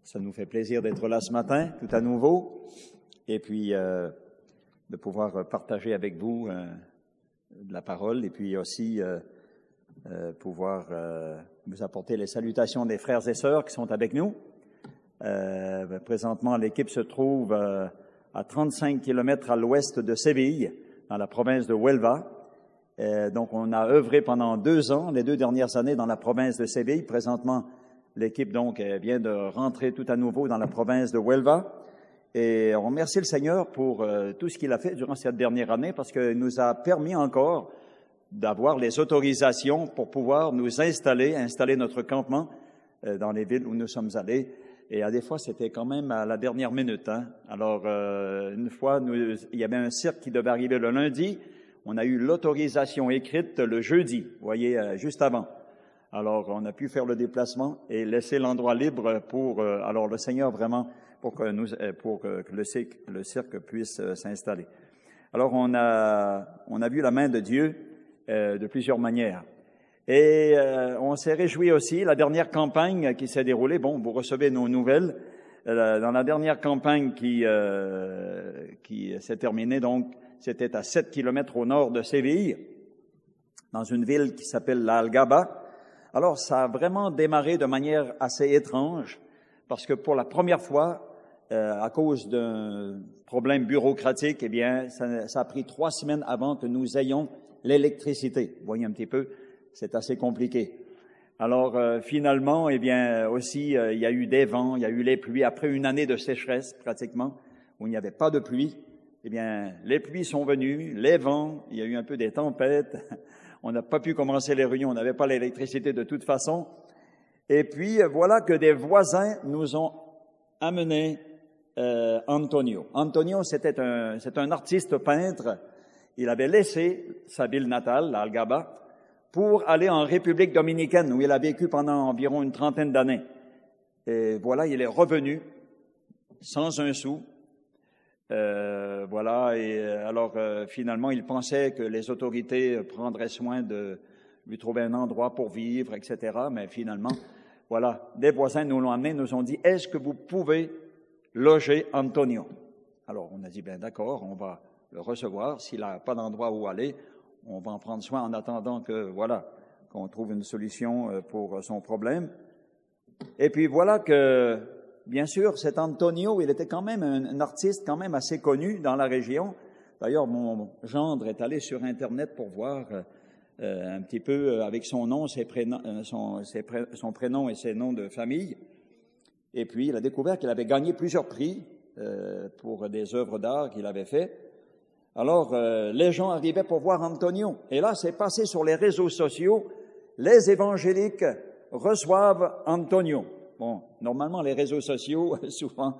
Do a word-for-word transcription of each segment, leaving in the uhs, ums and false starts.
Ça nous fait plaisir d'être là ce matin, tout à nouveau, et puis euh, de pouvoir partager avec vous euh, de la parole, et puis aussi euh, euh, pouvoir euh, vous apporter les salutations des frères et sœurs qui sont avec nous. Euh, présentement, l'équipe se trouve euh, à trente-cinq kilomètres à l'ouest de Séville, dans la province de Huelva. Euh, donc, on a œuvré pendant deux ans, les deux dernières années, dans la province de Séville. Présentement, l'équipe donc vient de rentrer tout à nouveau dans la province de Huelva. Et on remercie le Seigneur pour euh, tout ce qu'il a fait durant cette dernière année, parce qu'il nous a permis encore d'avoir les autorisations pour pouvoir nous installer, installer notre campement euh, dans les villes où nous sommes allés. Et à des fois, c'était quand même à la dernière minute. Hein. Alors, euh, une fois, nous, il y avait un cirque qui devait arriver le lundi. On a eu l'autorisation écrite le jeudi, vous voyez, euh, juste avant. Alors, on a pu faire le déplacement et laisser l'endroit libre pour, euh, alors le Seigneur vraiment, pour que nous, pour que le cirque, le cirque puisse euh, s'installer. Alors, on a, on a vu la main de Dieu euh, de plusieurs manières. Et euh, on s'est réjoui aussi, la dernière campagne qui s'est déroulée, bon, vous recevez nos nouvelles, euh, dans la dernière campagne qui, euh, qui s'est terminée, donc, c'était à sept kilomètres au nord de Séville, dans une ville qui s'appelle La Algaba. Alors, ça a vraiment démarré de manière assez étrange, parce que pour la première fois, euh, à cause d'un problème bureaucratique, eh bien, ça, ça a pris trois semaines avant que nous ayons l'électricité. Vous voyez un petit peu, c'est assez compliqué. Alors, euh, finalement, eh bien, aussi, euh, il y a eu des vents, il y a eu les pluies. Après une année de sécheresse, pratiquement, où il n'y avait pas de pluie, eh bien, les pluies sont venues, les vents, il y a eu un peu des tempêtes. On n'a pas pu commencer les réunions, on n'avait pas l'électricité de toute façon. Et puis, voilà que des voisins nous ont amené euh, Antonio. Antonio, c'était un, c'est un artiste peintre. Il avait laissé sa ville natale, la Algaba, pour aller en République dominicaine, où il a vécu pendant environ une trentaine d'années. Et voilà, il est revenu sans un sou. Euh, voilà, et alors euh, finalement, il pensait que les autorités prendraient soin de lui trouver un endroit pour vivre, et cetera. Mais finalement, voilà, des voisins nous l'ont amené, nous ont dit, est-ce que vous pouvez loger Antonio? Alors, on a dit, ben d'accord, on va le recevoir. S'il n'a pas d'endroit où aller, on va en prendre soin en attendant que, voilà, qu'on trouve une solution pour son problème. Et puis voilà que, bien sûr, cet Antonio, il était quand même un, un artiste quand même assez connu dans la région. D'ailleurs, mon gendre est allé sur Internet pour voir euh, un petit peu avec son nom, ses prénoms, son, ses pré, son prénom et ses noms de famille. Et puis, il a découvert qu'il avait gagné plusieurs prix euh, pour des œuvres d'art qu'il avait fait. Alors, euh, les gens arrivaient pour voir Antonio. Et là, c'est passé sur les réseaux sociaux. Les évangéliques reçoivent Antonio. Bon, normalement, les réseaux sociaux, souvent,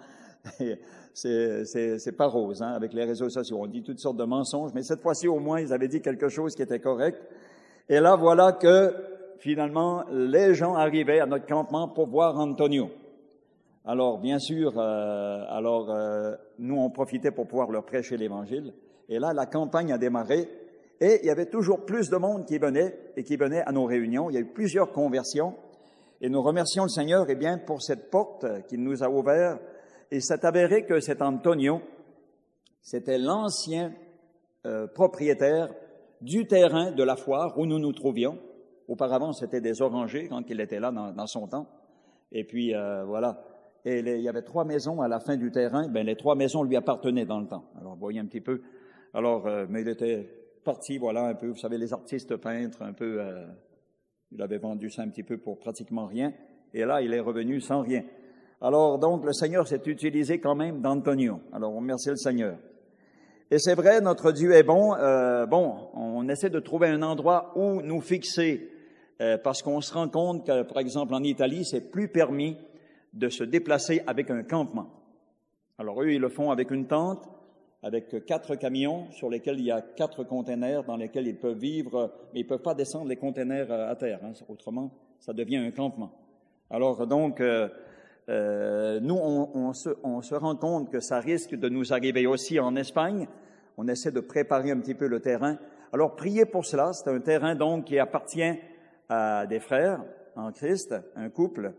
c'est, c'est, c'est pas rose, hein, avec les réseaux sociaux. On dit toutes sortes de mensonges, mais cette fois-ci, au moins, ils avaient dit quelque chose qui était correct. Et là, voilà que, finalement, les gens arrivaient à notre campement pour voir Antonio. Alors, bien sûr, euh, alors, euh, nous, on profitait pour pouvoir leur prêcher l'Évangile. Et là, la campagne a démarré. Et il y avait toujours plus de monde qui venait et qui venait à nos réunions. Il y a eu plusieurs conversions. Et nous remercions le Seigneur, eh bien, pour cette porte qu'il nous a ouverte. Et c'est avéré que cet Antonio, c'était l'ancien euh, propriétaire du terrain de la foire où nous nous trouvions. Auparavant, c'était des orangers quand il était là dans, dans son temps. Et puis, euh, voilà. Et les, il y avait trois maisons à la fin du terrain. Ben, les trois maisons lui appartenaient dans le temps. Alors, vous voyez un petit peu. Alors, euh, mais il était parti, voilà, un peu, vous savez, les artistes peintres, un peu... Euh, il avait vendu ça un petit peu pour pratiquement rien. Et là, il est revenu sans rien. Alors, donc, le Seigneur s'est utilisé quand même d'Antonio. Alors, on remercie le Seigneur. Et c'est vrai, notre Dieu est bon. Euh, bon, on essaie de trouver un endroit où nous fixer, euh, parce qu'on se rend compte que, par exemple, en Italie, c'est plus permis de se déplacer avec un campement. Alors, eux, ils le font avec une tente, avec quatre camions sur lesquels il y a quatre containers dans lesquels ils peuvent vivre, mais ils ne peuvent pas descendre les containers à terre. Hein, autrement, ça devient un campement. Alors, donc, euh, euh, nous, on, on, se, on se rend compte que ça risque de nous arriver aussi en Espagne. On essaie de préparer un petit peu le terrain. Alors, priez pour cela. C'est un terrain, donc, qui appartient à des frères en Christ, un couple.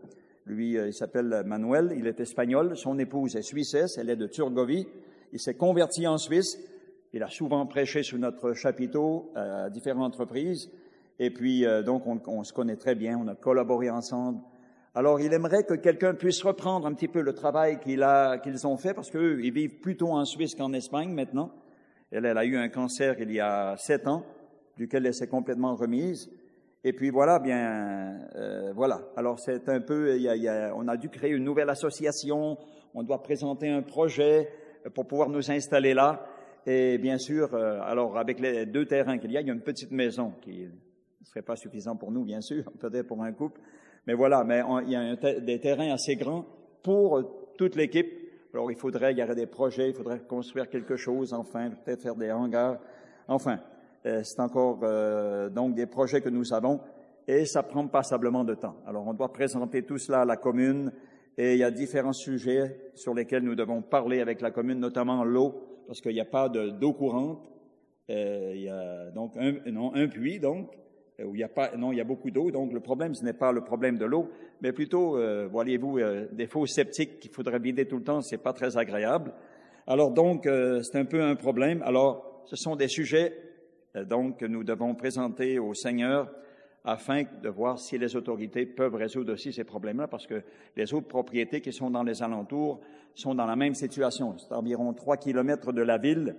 Lui, il s'appelle Manuel, il est espagnol, son épouse est suissesse, elle est de Turgovie. Il s'est converti en Suisse, il a souvent prêché sous notre chapiteau à différentes reprises, et puis euh, donc on, on se connaît très bien, on a collaboré ensemble. Alors il aimerait que quelqu'un puisse reprendre un petit peu le travail qu'il a, qu'ils ont fait, parce qu'eux, ils vivent plutôt en Suisse qu'en Espagne maintenant. Elle, elle a eu un cancer il y a sept ans, duquel elle s'est complètement remise. Et puis voilà, bien, euh, voilà. Alors c'est un peu, il y a, il y a, on a dû créer une nouvelle association, on doit présenter un projet pour pouvoir nous installer là. Et bien sûr, euh, alors avec les deux terrains qu'il y a, il y a une petite maison qui ne serait pas suffisant pour nous, bien sûr, peut-être pour un couple. Mais voilà, mais on, il y a un te- des terrains assez grands pour toute l'équipe. Alors il faudrait, il y aurait des projets, il faudrait construire quelque chose, enfin, peut-être faire des hangars, enfin. Euh, c'est encore euh, donc des projets que nous avons et ça prend passablement de temps. Alors, on doit présenter tout cela à la commune et il y a différents sujets sur lesquels nous devons parler avec la commune, notamment l'eau, parce qu'il n'y a pas de, d'eau courante. Euh, il y a donc un, non, un puits, donc, où il y a pas, non, il y a beaucoup d'eau. Donc, le problème, ce n'est pas le problème de l'eau, mais plutôt, euh, voyez-vous, euh, des fosses septiques qu'il faudrait vider tout le temps, c'est pas très agréable. Alors, donc, euh, c'est un peu un problème. Alors, ce sont des sujets donc que nous devons présenter au Seigneur afin de voir si les autorités peuvent résoudre aussi ces problèmes-là, parce que les autres propriétés qui sont dans les alentours sont dans la même situation. C'est environ trois kilomètres de la ville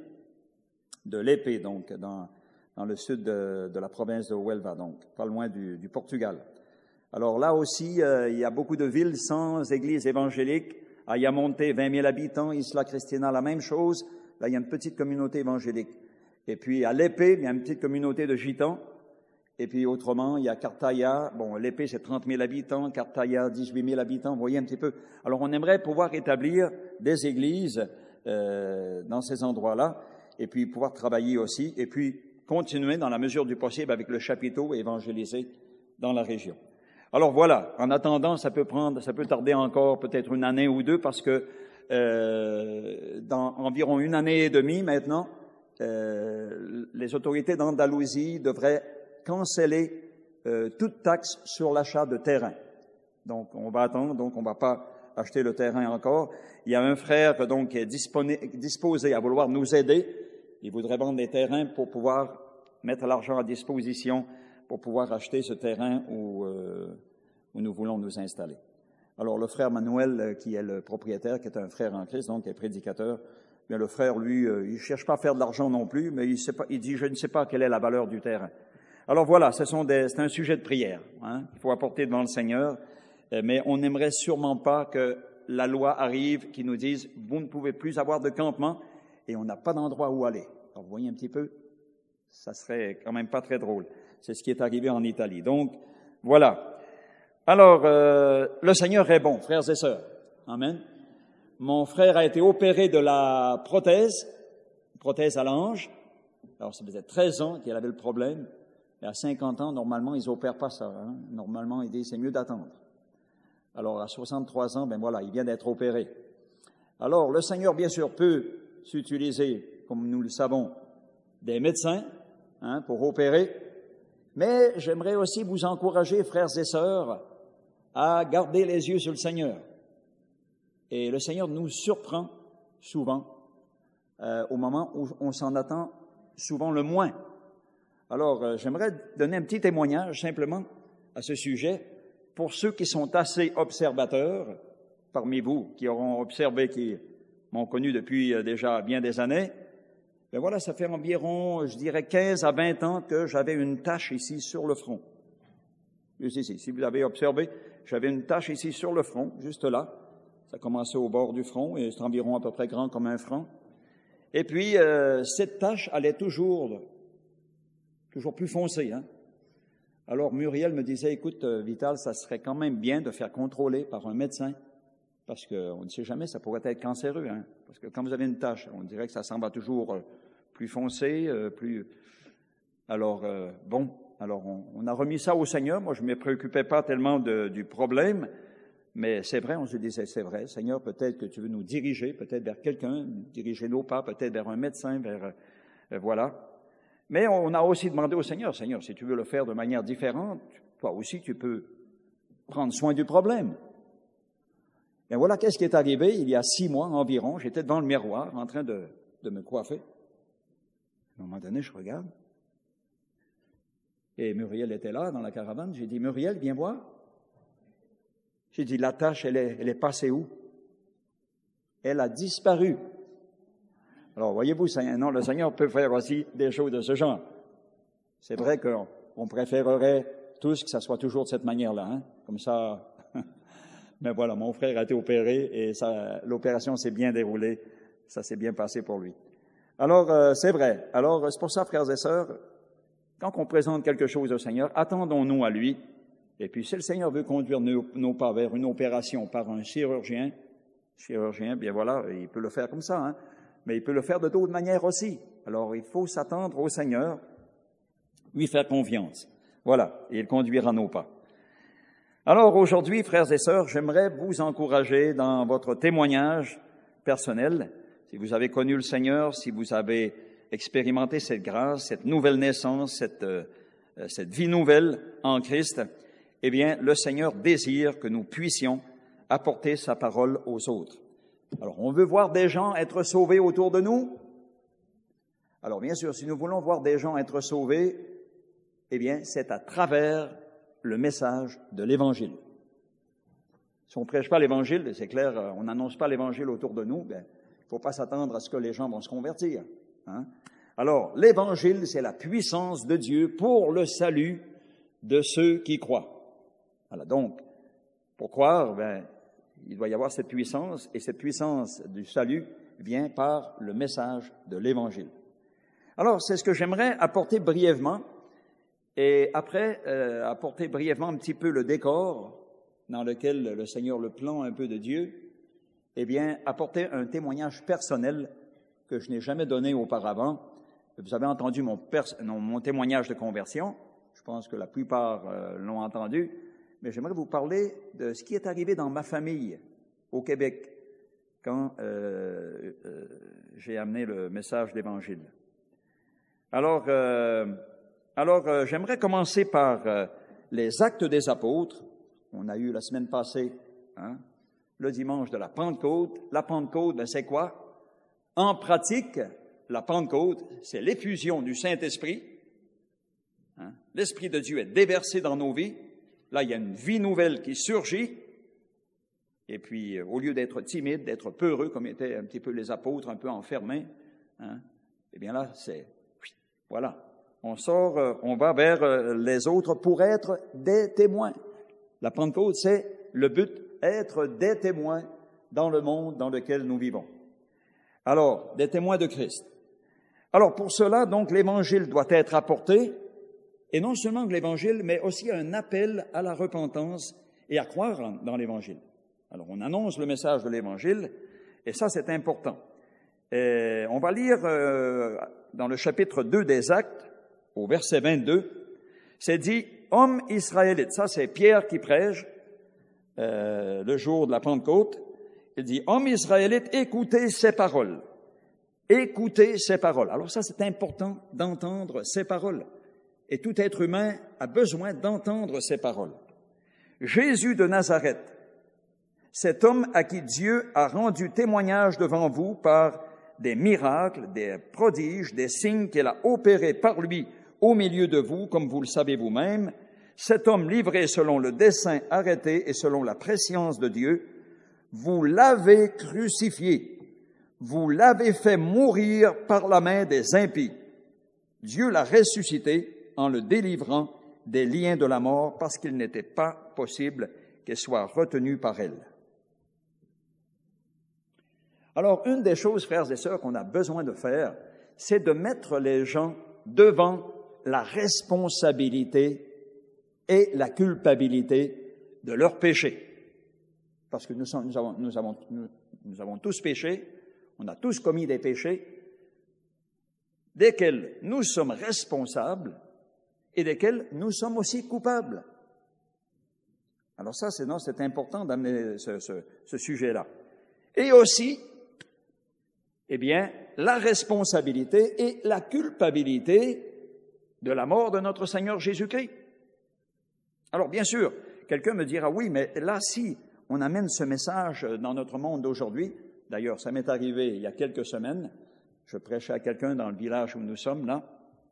de l'Épée, donc dans, dans le sud de, de la province de Huelva, donc pas loin du, du Portugal. Alors là aussi, euh, il y a beaucoup de villes sans église évangélique. À Ayamonte, vingt mille habitants. Isla Cristina, la même chose. Là, il y a une petite communauté évangélique. Et puis, à l'Épée, il y a une petite communauté de gitans. Et puis, autrement, il y a Cartaya. Bon, l'Épée, c'est trente mille habitants. Cartaya, dix-huit mille habitants. Vous voyez un petit peu. Alors, on aimerait pouvoir établir des églises euh, dans ces endroits-là. Et puis, pouvoir travailler aussi. Et puis, continuer, dans la mesure du possible, avec le chapiteau, évangéliser dans la région. Alors, voilà. En attendant, ça peut prendre, ça peut tarder encore peut-être une année ou deux, parce que euh, dans environ une année et demie maintenant, Euh, les autorités d'Andalousie devraient canceller euh, toute taxe sur l'achat de terrain. Donc, on va attendre, donc on ne va pas acheter le terrain encore. Il y a un frère donc qui est disposé à vouloir nous aider. Il voudrait vendre des terrains pour pouvoir mettre l'argent à disposition pour pouvoir acheter ce terrain où, euh, où nous voulons nous installer. Alors, le frère Manuel, qui est le propriétaire, qui est un frère en Christ, donc qui est prédicateur, bien, le frère, lui, euh, il cherche pas à faire de l'argent non plus, mais il, sait pas, il dit, je ne sais pas quelle est la valeur du terrain. Alors voilà, ce sont des, c'est un sujet de prière, hein, qu'il faut apporter devant le Seigneur, euh, mais on n'aimerait sûrement pas que la loi arrive qui nous dise, vous ne pouvez plus avoir de campement et on n'a pas d'endroit où aller. Alors, vous voyez un petit peu, ça serait quand même pas très drôle. C'est ce qui est arrivé en Italie. Donc, voilà. Alors, euh, le Seigneur est bon, frères et sœurs. Amen. Mon frère a été opéré de la prothèse, prothèse à l'ange. Alors, ça faisait treize ans qu'il avait le problème. Et à cinquante ans, normalement, ils opèrent pas ça. Hein. Normalement, ils disent c'est mieux d'attendre. Alors, à soixante-trois ans, ben voilà, il vient d'être opéré. Alors, le Seigneur, bien sûr, peut s'utiliser, comme nous le savons, des médecins hein, pour opérer. Mais j'aimerais aussi vous encourager, frères et sœurs, à garder les yeux sur le Seigneur. Et le Seigneur nous surprend souvent euh, au moment où on s'en attend souvent le moins. Alors, euh, j'aimerais donner un petit témoignage simplement à ce sujet pour ceux qui sont assez observateurs, parmi vous, qui auront observé, qui m'ont connu depuis euh, déjà bien des années. Ben voilà, ça fait environ, je dirais, quinze à vingt ans que j'avais une tache ici sur le front. Juste ici. Si vous avez observé, j'avais une tache ici sur le front, juste là. Ça commençait au bord du front et c'est environ à peu près grand comme un franc. Et puis, euh, cette tache allait toujours, toujours plus foncée. Hein? Alors, Muriel me disait, écoute, Vital, ça serait quand même bien de faire contrôler par un médecin parce qu'on ne sait jamais, ça pourrait être cancéreux. Hein? Parce que quand vous avez une tache, on dirait que ça s'en va toujours plus foncé, euh, plus... Alors, euh, bon, alors on, on a remis ça au Seigneur. Moi, je ne me préoccupais pas tellement de, du problème. Mais c'est vrai, on se disait, c'est vrai, Seigneur, peut-être que tu veux nous diriger, peut-être vers quelqu'un, diriger nos pas, peut-être vers un médecin, vers, euh, voilà. Mais on a aussi demandé au Seigneur, Seigneur, si tu veux le faire de manière différente, toi aussi tu peux prendre soin du problème. Et voilà qu'est-ce qui est arrivé il y a six mois environ. J'étais devant le miroir en train de, de me coiffer. À un moment donné, je regarde. Et Muriel était là dans la caravane. J'ai dit, Muriel, viens voir. J'ai dit, la tache, elle est, elle est passée où? Elle a disparu. Alors, voyez-vous, non, le Seigneur peut faire aussi des choses de ce genre. C'est vrai qu'on on préférerait tous que ça soit toujours de cette manière-là, hein? Comme ça. Mais voilà, mon frère a été opéré et ça, l'opération s'est bien déroulée. Ça s'est bien passé pour lui. Alors, euh, c'est vrai. Alors, c'est pour ça, frères et sœurs, quand on présente quelque chose au Seigneur, attendons-nous à lui. Et puis, si le Seigneur veut conduire nos, nos pas vers une opération par un chirurgien, chirurgien, bien voilà, il peut le faire comme ça, hein, mais il peut le faire de d'autres manières aussi. Alors, il faut s'attendre au Seigneur, lui faire confiance. Voilà, et il conduira nos pas. Alors, aujourd'hui, frères et sœurs, j'aimerais vous encourager dans votre témoignage personnel. Si vous avez connu le Seigneur, si vous avez expérimenté cette grâce, cette nouvelle naissance, cette, euh, cette vie nouvelle en Christ, eh bien, le Seigneur désire que nous puissions apporter sa parole aux autres. Alors, on veut voir des gens être sauvés autour de nous. Alors, bien sûr, si nous voulons voir des gens être sauvés, eh bien, c'est à travers le message de l'Évangile. Si on ne prêche pas l'Évangile, c'est clair, on n'annonce pas l'Évangile autour de nous, bien, il ne faut pas s'attendre à ce que les gens vont se convertir. Hein? Alors, l'Évangile, c'est la puissance de Dieu pour le salut de ceux qui croient. Voilà, donc, pour croire, ben, il doit y avoir cette puissance, et cette puissance du salut vient par le message de l'Évangile. Alors, c'est ce que j'aimerais apporter brièvement, et après, euh, apporter brièvement un petit peu le décor dans lequel le Seigneur, le plan un peu de Dieu, eh bien, apporter un témoignage personnel que je n'ai jamais donné auparavant. Vous avez entendu mon, pers- non, mon témoignage de conversion, je pense que la plupart euh, l'ont entendu, mais j'aimerais vous parler de ce qui est arrivé dans ma famille au Québec quand euh, euh, j'ai amené le message d'Évangile. Alors, euh, alors euh, j'aimerais commencer par euh, les Actes des Apôtres. On a eu la semaine passée, hein, le dimanche de la Pentecôte. La Pentecôte, ben, c'est quoi? En pratique, la Pentecôte, c'est l'effusion du Saint-Esprit. Hein? L'Esprit de Dieu est déversé dans nos vies. Là, il y a une vie nouvelle qui surgit. Et puis, euh, au lieu d'être timide, d'être peureux, comme étaient un petit peu les apôtres, un peu enfermés, hein, eh bien là, c'est... Voilà. On sort, euh, on va vers euh, les autres pour être des témoins. La Pentecôte, c'est le but, être des témoins dans le monde dans lequel nous vivons. Alors, des témoins de Christ. Alors, pour cela, donc, l'Évangile doit être apporté, et non seulement de l'Évangile, mais aussi un appel à la repentance et à croire dans l'Évangile. Alors, on annonce le message de l'Évangile, et ça, c'est important. Et on va lire euh, dans le chapitre deux des Actes, au verset vingt-deux, c'est dit « Hommes israélites », ça c'est Pierre qui prêche euh, le jour de la Pentecôte, il dit « Hommes israélites, écoutez ces paroles, écoutez ces paroles ». Alors ça, c'est important d'entendre ces paroles. Et tout être humain a besoin d'entendre ces paroles. Jésus de Nazareth, cet homme à qui Dieu a rendu témoignage devant vous par des miracles, des prodiges, des signes qu'il a opérés par lui au milieu de vous, comme vous le savez vous-même, cet homme livré selon le dessein arrêté et selon la prescience de Dieu, vous l'avez crucifié, vous l'avez fait mourir par la main des impies. Dieu l'a ressuscité en le délivrant des liens de la mort parce qu'il n'était pas possible qu'elle soit retenue par elle. Alors, une des choses, frères et sœurs, qu'on a besoin de faire, c'est de mettre les gens devant la responsabilité et la culpabilité de leurs péchés. Parce que nous, sommes, nous, avons, nous, avons, nous, nous avons tous péché, on a tous commis des péchés, desquels nous sommes responsables et desquels nous sommes aussi coupables. Alors ça, c'est, non, c'est important d'amener ce, ce, ce sujet-là. Et aussi, eh bien, la responsabilité et la culpabilité de la mort de notre Seigneur Jésus-Christ. Alors, bien sûr, quelqu'un me dira, oui, mais là, si on amène ce message dans notre monde d'aujourd'hui. D'ailleurs, ça m'est arrivé il y a quelques semaines. Je prêchais à quelqu'un dans le village où nous sommes, là,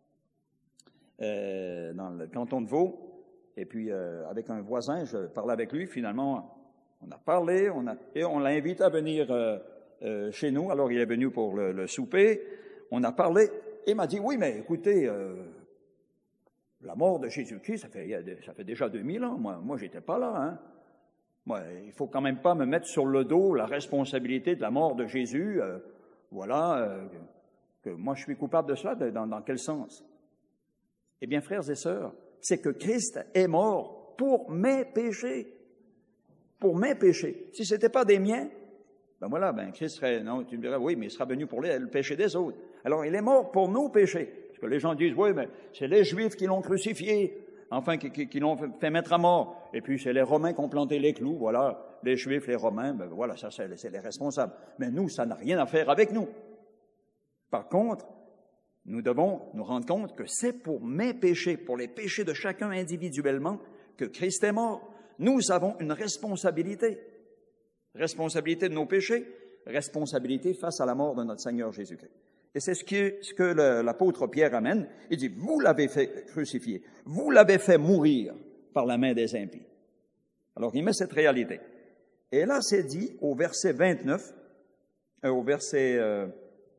euh, dans le canton de Vaud. Et puis, euh, avec un voisin, je parlais avec lui. Finalement, on a parlé, on a, et on l'a invité à venir euh, euh, chez nous. Alors, il est venu pour le, le souper. On a parlé et il m'a dit, oui, mais écoutez, euh, la mort de Jésus-Christ, ça fait, ça fait déjà deux mille ans. Moi, moi j'étais pas là, hein. Moi, il faut quand même pas me mettre sur le dos la responsabilité de la mort de Jésus. Euh, voilà, euh, que moi je suis coupable de cela. Dans, dans quel sens? Eh bien, frères et sœurs, c'est que Christ est mort pour mes péchés. Pour mes péchés. Si c'était pas des miens, ben voilà, ben Christ serait, non, tu me dirais, oui, mais il sera venu pour les, le péché des autres. Alors, il est mort pour nos péchés. Parce que les gens disent, oui, mais c'est les Juifs qui l'ont crucifié. Enfin, qui, qui, qui l'ont fait mettre à mort. Et puis, c'est les Romains qui ont planté les clous. Voilà, les Juifs, les Romains, ben voilà, ça, c'est, c'est les responsables. Mais nous, ça n'a rien à faire avec nous. Par contre, nous devons nous rendre compte que c'est pour mes péchés, pour les péchés de chacun individuellement, que Christ est mort. Nous avons une responsabilité. Responsabilité de nos péchés, responsabilité face à la mort de notre Seigneur Jésus-Christ. Et c'est ce, qui, ce que le, l'apôtre Pierre amène. Il dit, vous l'avez fait crucifier, vous l'avez fait mourir par la main des impies. Alors, il met cette réalité. Et là, c'est dit au verset vingt-neuf, euh, au verset, euh,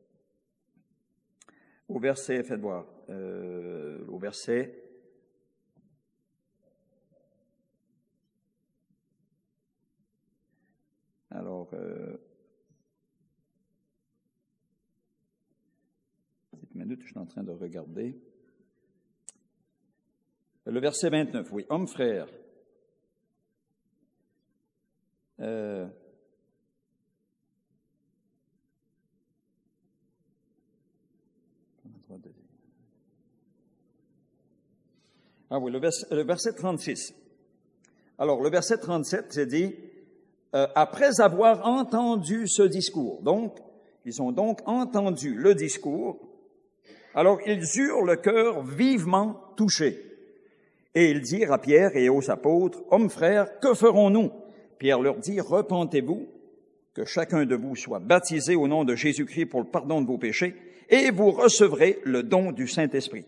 au verset, faites voir, euh, au verset, alors, euh, une minute, je suis en train de regarder. Le verset vingt-neuf, oui. Homme frère, euh, ah oui, le verset, le verset trente-six. Alors, le verset trente-sept, c'est dit, euh, après avoir entendu ce discours, donc, ils ont donc entendu le discours, alors ils eurent le cœur vivement touché. Et ils dirent à Pierre et aux apôtres, « Hommes frères, que ferons-nous » Pierre leur dit, « Repentez-vous, que chacun de vous soit baptisé au nom de Jésus-Christ pour le pardon de vos péchés, et vous recevrez le don du Saint-Esprit.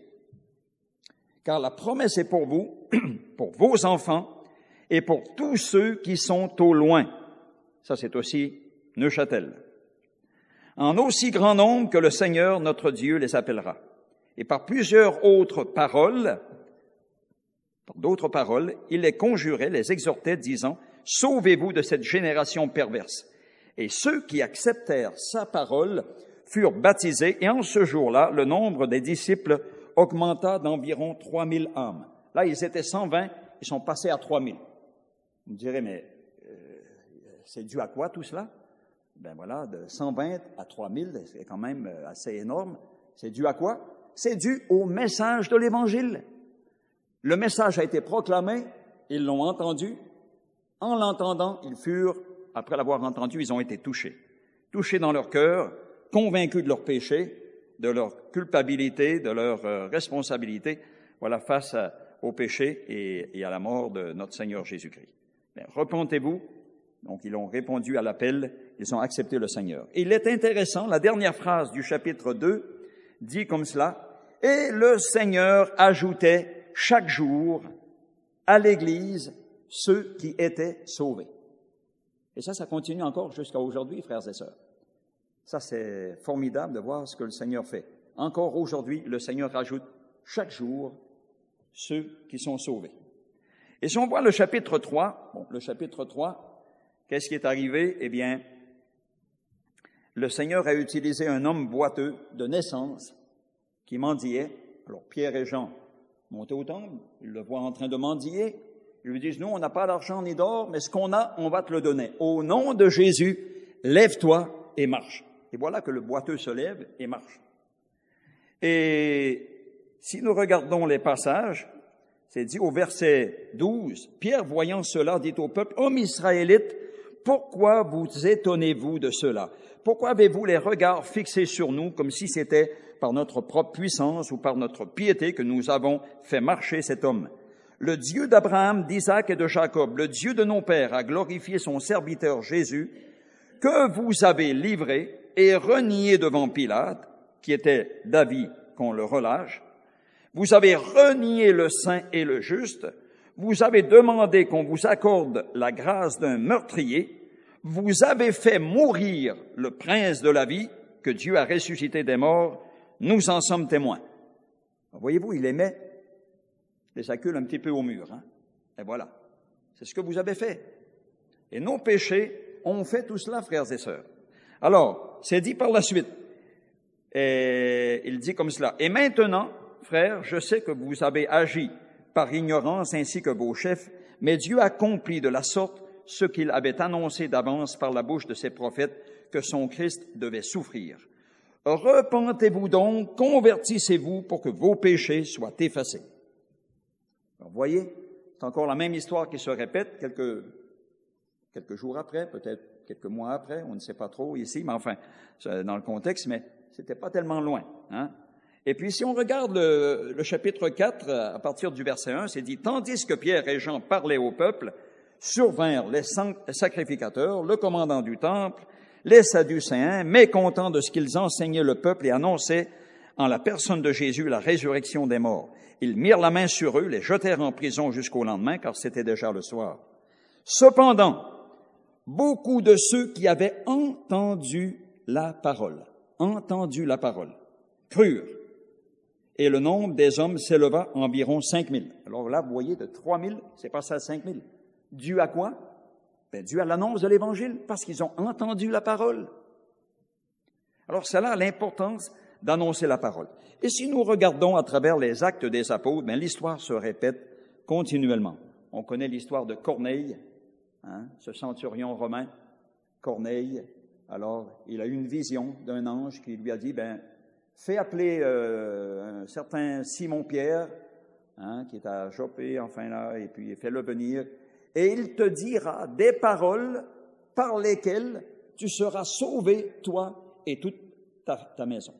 Car la promesse est pour vous, pour vos enfants, et pour tous ceux qui sont au loin. » Ça, c'est aussi Neuchâtel. En aussi grand nombre que le Seigneur, notre Dieu, les appellera. Et par plusieurs autres paroles, par d'autres paroles, il les conjurait, les exhortait, disant, « Sauvez-vous de cette génération perverse. » Et ceux qui acceptèrent sa parole furent baptisés, et en ce jour-là, le nombre des disciples augmenta d'environ trois mille âmes. Là, ils étaient cent vingt, ils sont passés à trois mille. Vous me direz, mais euh, c'est dû à quoi tout cela? Ben voilà, de cent vingt à trois mille, c'est quand même assez énorme. C'est dû à quoi? C'est dû au message de l'Évangile. Le message a été proclamé, ils l'ont entendu. En l'entendant, ils furent, après l'avoir entendu, ils ont été touchés. Touchés dans leur cœur, convaincus de leur péché, de leur culpabilité, de leur euh, responsabilité, voilà, face à, au péché et, et à la mort de notre Seigneur Jésus-Christ. Mais repentez-vous. Donc, ils ont répondu à l'appel, ils ont accepté le Seigneur. Et il est intéressant, la dernière phrase du chapitre deux dit comme cela, « Et le Seigneur ajoutait chaque jour à l'Église ceux qui étaient sauvés. » Et ça, ça continue encore jusqu'à aujourd'hui, frères et sœurs. Ça, c'est formidable de voir ce que le Seigneur fait. Encore aujourd'hui, le Seigneur ajoute chaque jour ceux qui sont sauvés. Et si on voit le chapitre trois, bon, le chapitre trois, qu'est-ce qui est arrivé? Eh bien, le Seigneur a utilisé un homme boiteux de naissance qui mendiait. Alors, Pierre et Jean montaient au temple, ils le voient en train de mendier. Ils lui disent, nous, on n'a pas d'argent ni d'or, mais ce qu'on a, on va te le donner. Au nom de Jésus, lève-toi et marche. Et voilà que le boiteux se lève et marche. Et si nous regardons les passages, c'est dit au verset douze, « Pierre, voyant cela, dit au peuple, « Hommes israélites, pourquoi vous étonnez-vous de cela? Pourquoi avez-vous les regards fixés sur nous comme si c'était par notre propre puissance ou par notre piété que nous avons fait marcher cet homme? le Dieu d'Abraham, d'Isaac et de Jacob, le Dieu de nos pères, a glorifié son serviteur Jésus, que vous avez livré et renié devant Pilate, qui était d'avis qu'on le relâche. Vous avez renié le saint et le juste. Vous avez demandé qu'on vous accorde la grâce d'un meurtrier. Vous avez fait mourir le prince de la vie, que Dieu a ressuscité des morts. Nous en sommes témoins. Voyez-vous, il aimait les accules un petit peu au mur. Hein? Et voilà. C'est ce que vous avez fait. Et nos péchés ont fait tout cela, frères et sœurs. Alors, c'est dit par la suite. Et il dit comme cela. Et maintenant, frères, je sais que vous avez agi par ignorance ainsi que vos chefs, mais Dieu accomplit de la sorte ce qu'il avait annoncé d'avance par la bouche de ses prophètes, que son Christ devait souffrir. Repentez-vous donc, convertissez-vous pour que vos péchés soient effacés. Alors, vous voyez, c'est encore la même histoire qui se répète quelques, quelques jours après, peut-être quelques mois après, on ne sait pas trop ici, mais enfin, dans le contexte, mais c'était pas tellement loin. Hein? Et puis, si on regarde le, le chapitre quatre, à partir du verset un, c'est dit, « Tandis que Pierre et Jean parlaient au peuple, survinrent les sacrificateurs, le commandant du temple, les Sadducéens, mécontents de ce qu'ils enseignaient le peuple et annonçaient en la personne de Jésus la résurrection des morts. Ils mirent la main sur eux, les jetèrent en prison jusqu'au lendemain, car c'était déjà le soir. Cependant, beaucoup de ceux qui avaient entendu la parole, entendu la parole, crurent. Et le nombre des hommes s'éleva à environ cinq mille. Alors là, vous voyez, de trois mille, c'est passé à cinq mille. Dû à quoi? Ben, dû à l'annonce de l'Évangile, parce qu'ils ont entendu la parole. Alors, c'est là l'importance d'annoncer la parole. Et si nous regardons à travers les actes des apôtres, ben, l'histoire se répète continuellement. On connaît l'histoire de Corneille, hein, ce centurion romain, Corneille. Alors, il a eu une vision d'un ange qui lui a dit, ben, fais appeler euh, un certain Simon-Pierre, hein, qui est à Joppé, enfin là, et puis fais-le venir, et il te dira des paroles par lesquelles tu seras sauvé, toi et toute ta, ta maison.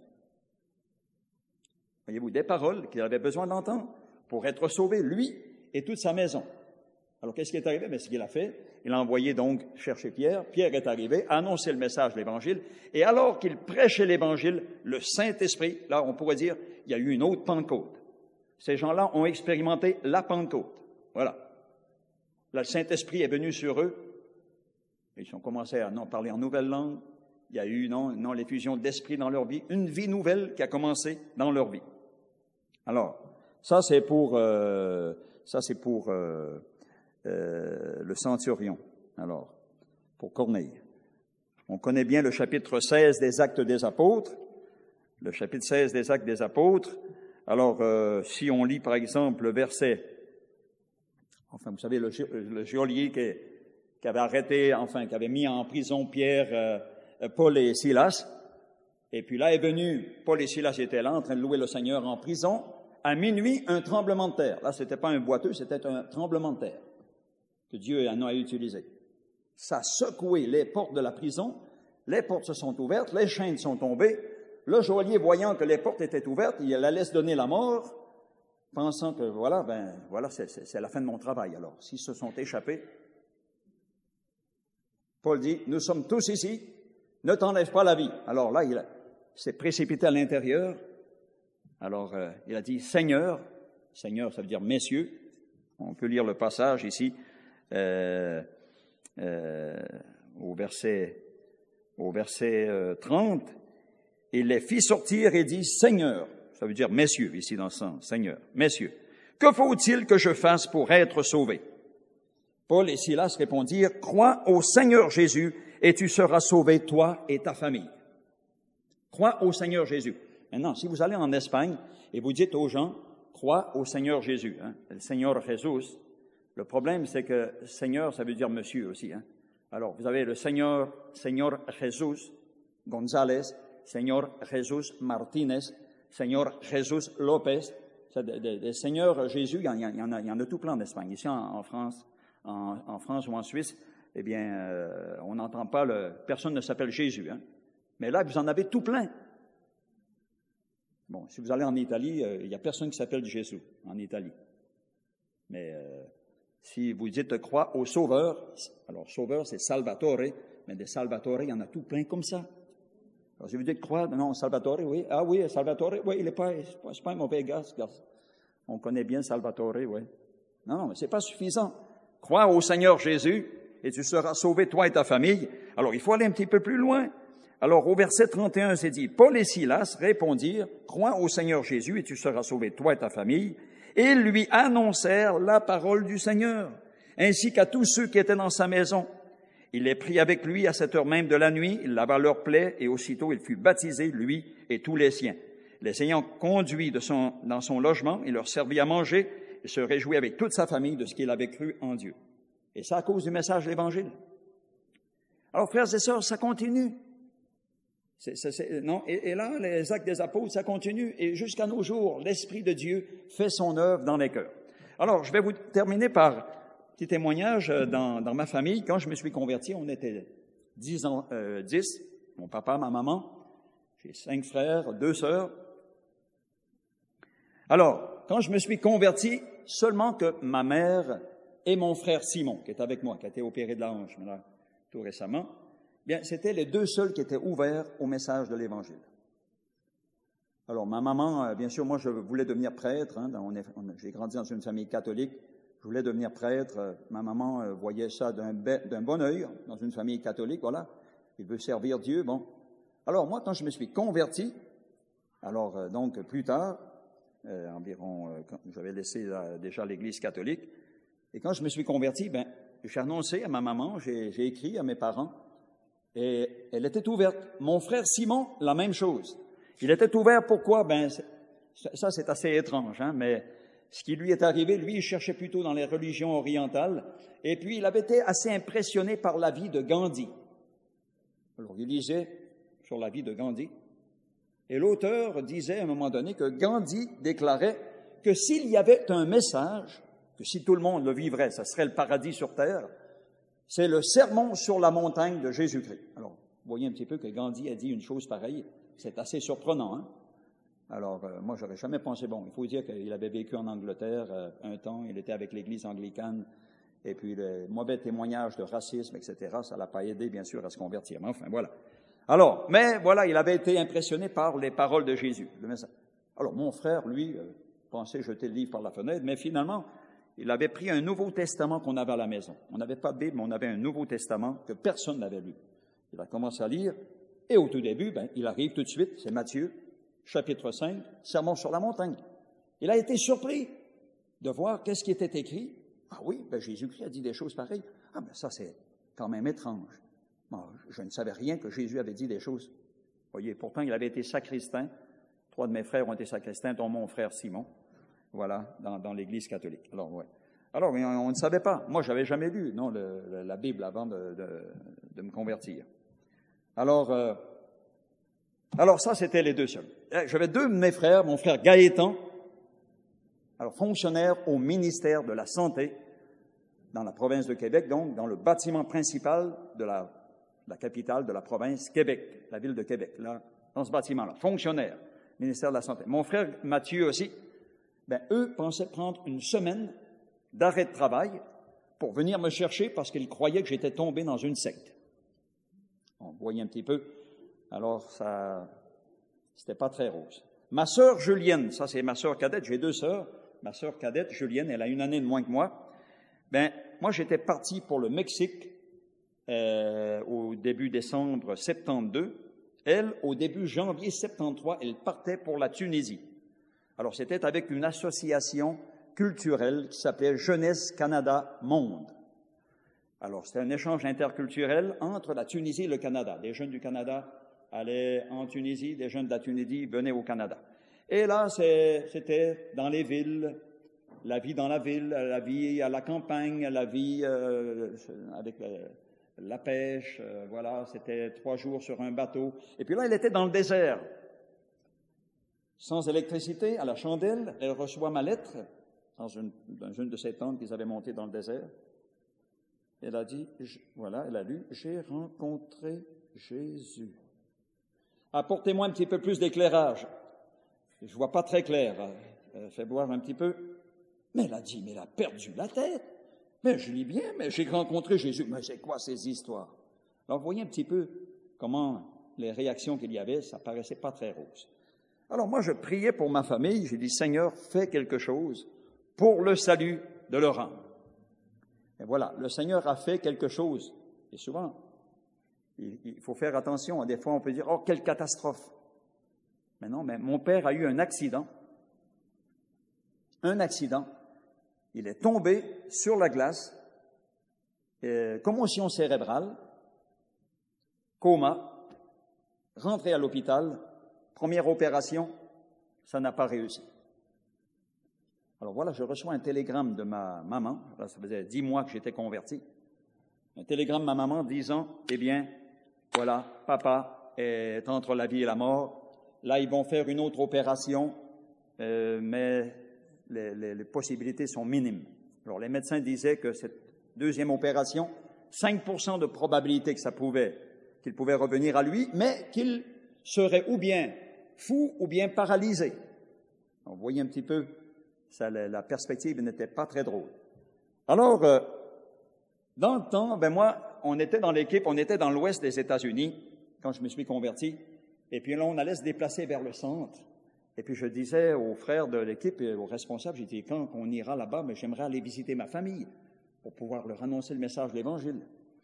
Voyez-vous, des paroles qu'il avait besoin d'entendre pour être sauvé, lui et toute sa maison. Alors, qu'est-ce qui est arrivé? Bien, ce qu'il a fait, il a envoyé donc chercher Pierre. Pierre est arrivé, a annoncé le message de l'Évangile, et alors qu'il prêchait l'Évangile, le Saint-Esprit, là, on pourrait dire, il y a eu une autre Pentecôte. Ces gens-là ont expérimenté la Pentecôte. Voilà. Là, le Saint-Esprit est venu sur eux. Ils ont commencé à non, parler en nouvelle langue. Il y a eu, non, non, l'effusion d'esprit dans leur vie. Une vie nouvelle qui a commencé dans leur vie. Alors, ça, c'est pour, euh, ça, c'est pour, euh, Euh, le centurion, alors, pour Corneille. On connaît bien le chapitre seize des Actes des Apôtres, le chapitre seize des Actes des Apôtres. Alors, euh, si on lit, par exemple, le verset, enfin, vous savez, le, le geôlier qui, qui avait arrêté, enfin, qui avait mis en prison Pierre, euh, Paul et Silas, et puis là est venu, Paul et Silas étaient là, en train de louer le Seigneur en prison. À minuit, un tremblement de terre. Là, c'était pas un boiteux, c'était un tremblement de terre que Dieu en a utilisé. Ça a secoué les portes de la prison, les portes se sont ouvertes, les chaînes sont tombées. Le geôlier, voyant que les portes étaient ouvertes, il allait se donner la mort, pensant que voilà, ben voilà, c'est, c'est, c'est la fin de mon travail. Alors, s'ils se sont échappés, Paul dit, nous sommes tous ici, ne t'enlève pas la vie. Alors là, il a, s'est précipité à l'intérieur. Alors, euh, il a dit, Seigneur, Seigneur, ça veut dire messieurs. On peut lire le passage ici. Euh, euh, au verset, au verset euh, trente, il les fit sortir et dit, Seigneur, ça veut dire messieurs, ici dans le sens, Seigneur, messieurs, que faut-il que je fasse pour être sauvé? Paul et Silas répondirent, crois au Seigneur Jésus et tu seras sauvé, toi et ta famille. Crois au Seigneur Jésus. Maintenant, si vous allez en Espagne et vous dites aux gens, crois au Seigneur Jésus, hein, le Seigneur Jésus. Le problème, c'est que Seigneur, ça veut dire monsieur aussi. Hein. Alors, vous avez le Seigneur, Seigneur Jésus González, Seigneur Jésus Martínez, Seigneur Jésus López. Des de, de Seigneur Jésus, il y, en, il, y en a, il y en a tout plein en Espagne. Ici, en, en France, en, en France ou en Suisse, eh bien, euh, on n'entend pas, le, personne ne s'appelle Jésus. Hein. Mais là, vous en avez tout plein. Bon, si vous allez en Italie, euh, il n'y a personne qui s'appelle Jésus en Italie. Mais euh, si vous dites croix au Sauveur, alors Sauveur, c'est Salvatore, mais des Salvatore, il y en a tout plein comme ça. Alors, si vous dites croix, non, Salvatore, oui. Ah oui, Salvatore, oui, il n'est pas, c'est pas, pas un mauvais gars, ce gars. On connaît bien Salvatore, oui. Non, non, mais c'est pas suffisant. Crois au Seigneur Jésus et tu seras sauvé, toi et ta famille. Alors, il faut aller un petit peu plus loin. Alors, au verset trente et un, c'est dit, Paul et Silas répondirent, crois au Seigneur Jésus et tu seras sauvé, toi et ta famille. Et ils lui annoncèrent la parole du Seigneur, ainsi qu'à tous ceux qui étaient dans sa maison. Il les prit avec lui à cette heure même de la nuit, il lava leurs plaies et aussitôt il fut baptisé, lui et tous les siens. Les ayant conduits de son, dans son logement, il leur servit à manger et se réjouit avec toute sa famille de ce qu'il avait cru en Dieu. Et ça à cause du message de l'Évangile. Alors, frères et sœurs, ça continue. C'est, c'est, c'est, non, et, et là, les actes des apôtres, ça continue. Et jusqu'à nos jours, l'Esprit de Dieu fait son œuvre dans les cœurs. Alors, je vais vous terminer par un petit témoignage dans, dans ma famille. Quand je me suis converti, on était dix ans, euh, dix, mon papa, ma maman, j'ai cinq frères, deux sœurs. Alors, quand je me suis converti, seulement que ma mère et mon frère Simon, qui est avec moi, qui a été opéré de la hanche, mais là, tout récemment, bien, c'était les deux seuls qui étaient ouverts au message de l'Évangile. Alors, ma maman, bien sûr, moi, je voulais devenir prêtre. Hein, on est, on, j'ai grandi dans une famille catholique. Je voulais devenir prêtre. Ma maman euh, voyait ça d'un, d'un bon œil, dans une famille catholique, voilà. Il veut servir Dieu, bon. Alors, moi, quand je me suis converti, alors, euh, donc, plus tard, euh, environ, euh, quand j'avais laissé là, déjà l'Église catholique, et quand je me suis converti, ben, j'ai annoncé à ma maman, j'ai, j'ai écrit à mes parents, et elle était ouverte. Mon frère Simon, la même chose. Il était ouvert, pourquoi? Ben, ça, c'est assez étrange, hein, mais ce qui lui est arrivé, lui, il cherchait plutôt dans les religions orientales, et puis il avait été assez impressionné par la vie de Gandhi. Alors, il lisait sur la vie de Gandhi, et l'auteur disait à un moment donné que Gandhi déclarait que s'il y avait un message, que si tout le monde le vivrait, ça serait le paradis sur terre, c'est le sermon sur la montagne de Jésus-Christ. Alors, vous voyez un petit peu que Gandhi a dit une chose pareille. C'est assez surprenant, hein? Alors, euh, moi, j'aurais jamais pensé, bon, il faut dire qu'il avait vécu en Angleterre euh, un temps, il était avec l'Église anglicane, et puis le mauvais témoignage de racisme, et cetera, ça l'a pas aidé, bien sûr, à se convertir. Mais enfin, voilà. Alors, mais voilà, il avait été impressionné par les paroles de Jésus, le message. Alors, mon frère, lui, euh, pensait jeter le livre par la fenêtre, mais finalement, il avait pris un Nouveau Testament qu'on avait à la maison. On n'avait pas de Bible, mais on avait un Nouveau Testament que personne n'avait lu. Il a commencé à lire, et au tout début, ben, il arrive tout de suite, c'est Matthieu, chapitre cinq, Sermon sur la montagne. Il a été surpris de voir qu'est-ce qui était écrit. Ah oui, ben, Jésus-Christ a dit des choses pareilles. Ah ben ça, c'est quand même étrange. Bon, je ne savais rien que Jésus avait dit des choses. Vous voyez, pourtant, il avait été sacristain. Trois de mes frères ont été sacristains, dont mon frère Simon. Voilà, dans, dans l'Église catholique. Alors, ouais. Alors, on, on ne savait pas. Moi, j'avais jamais lu, non, le, le, la Bible avant de, de, de me convertir. Alors, euh, alors ça, c'était les deux seuls. J'avais deux de mes frères, mon frère Gaëtan, alors fonctionnaire au ministère de la Santé dans la province de Québec, donc dans le bâtiment principal de la, la capitale de la province, Québec, la ville de Québec, là, dans ce bâtiment-là, fonctionnaire, ministère de la Santé. Mon frère Mathieu aussi, ben, eux pensaient prendre une semaine d'arrêt de travail pour venir me chercher parce qu'ils croyaient que j'étais tombé dans une secte. On voyait un petit peu. Alors, ça, c'était pas très rose. Ma sœur Julienne, ça c'est ma sœur cadette, j'ai deux sœurs. Ma sœur cadette, Julienne, elle a une année de moins que moi. Ben, moi, j'étais parti pour le Mexique euh, au début décembre soixante-douze. Elle, au début janvier soixante-treize, elle partait pour la Tunisie. Alors, c'était avec une association culturelle qui s'appelait Jeunesse Canada Monde. Alors, c'était un échange interculturel entre la Tunisie et le Canada. Des jeunes du Canada allaient en Tunisie, des jeunes de la Tunisie venaient au Canada. Et là, c'est, c'était dans les villes, la vie dans la ville, la vie à la campagne, la vie euh, avec la, la pêche, euh, voilà, c'était trois jours sur un bateau. Et puis là, elle était dans le désert, sans électricité, à la chandelle. Elle reçoit ma lettre dans une, dans une de ces tentes qu'ils avaient montées dans le désert. Elle a dit, voilà, elle a lu, « J'ai rencontré Jésus. » Apportez-moi un petit peu plus d'éclairage. Je vois pas très clair. Euh, fais voir un petit peu. Mais elle a dit, mais elle a perdu la tête. Mais je dis bien, mais j'ai rencontré Jésus. Mais c'est quoi ces histoires? Alors, vous voyez un petit peu comment les réactions qu'il y avait, ça paraissait pas très rose. Alors, moi, je priais pour ma famille. J'ai dit, Seigneur, fais quelque chose pour le salut de leur âme. Et voilà, le Seigneur a fait quelque chose. Et souvent, il, il faut faire attention. Des fois, on peut dire, oh, quelle catastrophe. Mais non, mais mon père a eu un accident. Un accident. Il est tombé sur la glace, euh, commotion cérébrale, coma, rentré à l'hôpital, première opération, ça n'a pas réussi. Alors voilà, je reçois un télégramme de ma maman, là, ça faisait dix mois que j'étais converti, un télégramme de ma maman disant, eh bien, voilà, papa est entre la vie et la mort, là ils vont faire une autre opération, euh, mais les, les, les possibilités sont minimes. Alors les médecins disaient que cette deuxième opération, cinq pour cent de probabilité que ça pouvait, qu'il pouvait revenir à lui, mais qu'il serait ou bien fou ou bien paralysé. Donc, vous voyez un petit peu, ça, la, la perspective n'était pas très drôle. Alors, euh, dans le temps, ben moi, on était dans l'équipe, on était dans l'ouest des États-Unis quand je me suis converti, et puis là, on allait se déplacer vers le centre. Et puis je disais aux frères de l'équipe et aux responsables, j'ai dit, quand on ira là-bas, mais j'aimerais aller visiter ma famille pour pouvoir leur annoncer le message de l'Évangile.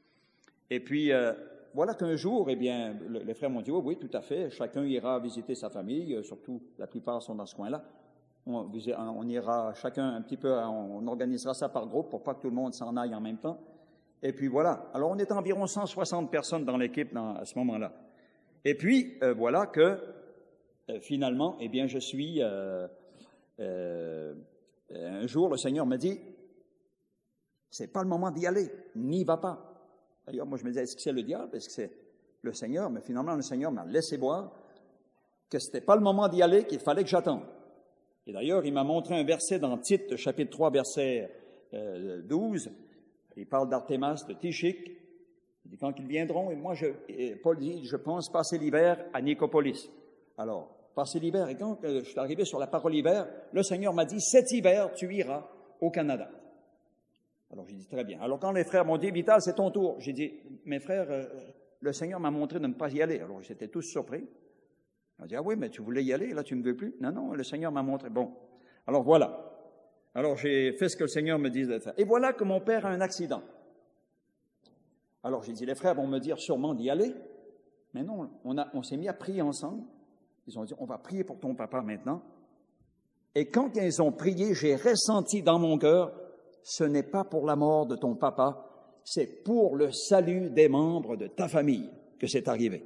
Et puis, euh, voilà qu'un jour, eh bien, le, les frères m'ont dit, oh, oui, tout à fait, chacun ira visiter sa famille, euh, surtout la plupart sont dans ce coin-là. On, on ira chacun un petit peu, on organisera ça par groupe pour pas que tout le monde s'en aille en même temps. Et puis voilà. Alors, on est environ cent soixante personnes dans l'équipe dans, à ce moment-là. Et puis, euh, voilà que, euh, finalement, eh bien, je suis... Euh, euh, un jour, le Seigneur me dit, c'est pas le moment d'y aller, n'y va pas. D'ailleurs, moi, je me disais, est-ce que c'est le diable? Est-ce que c'est le Seigneur? Mais finalement, le Seigneur m'a laissé voir que c'était pas le moment d'y aller, qu'il fallait que j'attende. Et d'ailleurs, il m'a montré un verset dans Tite, chapitre trois, verset euh, douze. Il parle d'Artémas, de Tychique. Il dit, quand ils viendront, et moi, je, et Paul dit, je pense passer l'hiver à Nicopolis. Alors, passer l'hiver, et quand euh, je suis arrivé sur la parole hiver, le Seigneur m'a dit, cet hiver, tu iras au Canada. Alors, j'ai dit, très bien. Alors, quand les frères m'ont dit, Vital, c'est ton tour, j'ai dit, mes frères, euh, le Seigneur m'a montré de ne pas y aller. Alors, ils étaient tous surpris. Ils ont dit, ah oui, mais tu voulais y aller, là, tu ne veux plus? Non, non, le Seigneur m'a montré. Bon. Alors, voilà. Alors, j'ai fait ce que le Seigneur me disait de faire. Et voilà que mon père a un accident. Alors, j'ai dit, les frères vont me dire sûrement d'y aller. Mais non, on, a, on s'est mis à prier ensemble. Ils ont dit, on va prier pour ton papa maintenant. Et quand ils ont prié, j'ai ressenti dans mon cœur, ce n'est pas pour la mort de ton papa, c'est pour le salut des membres de ta famille que c'est arrivé.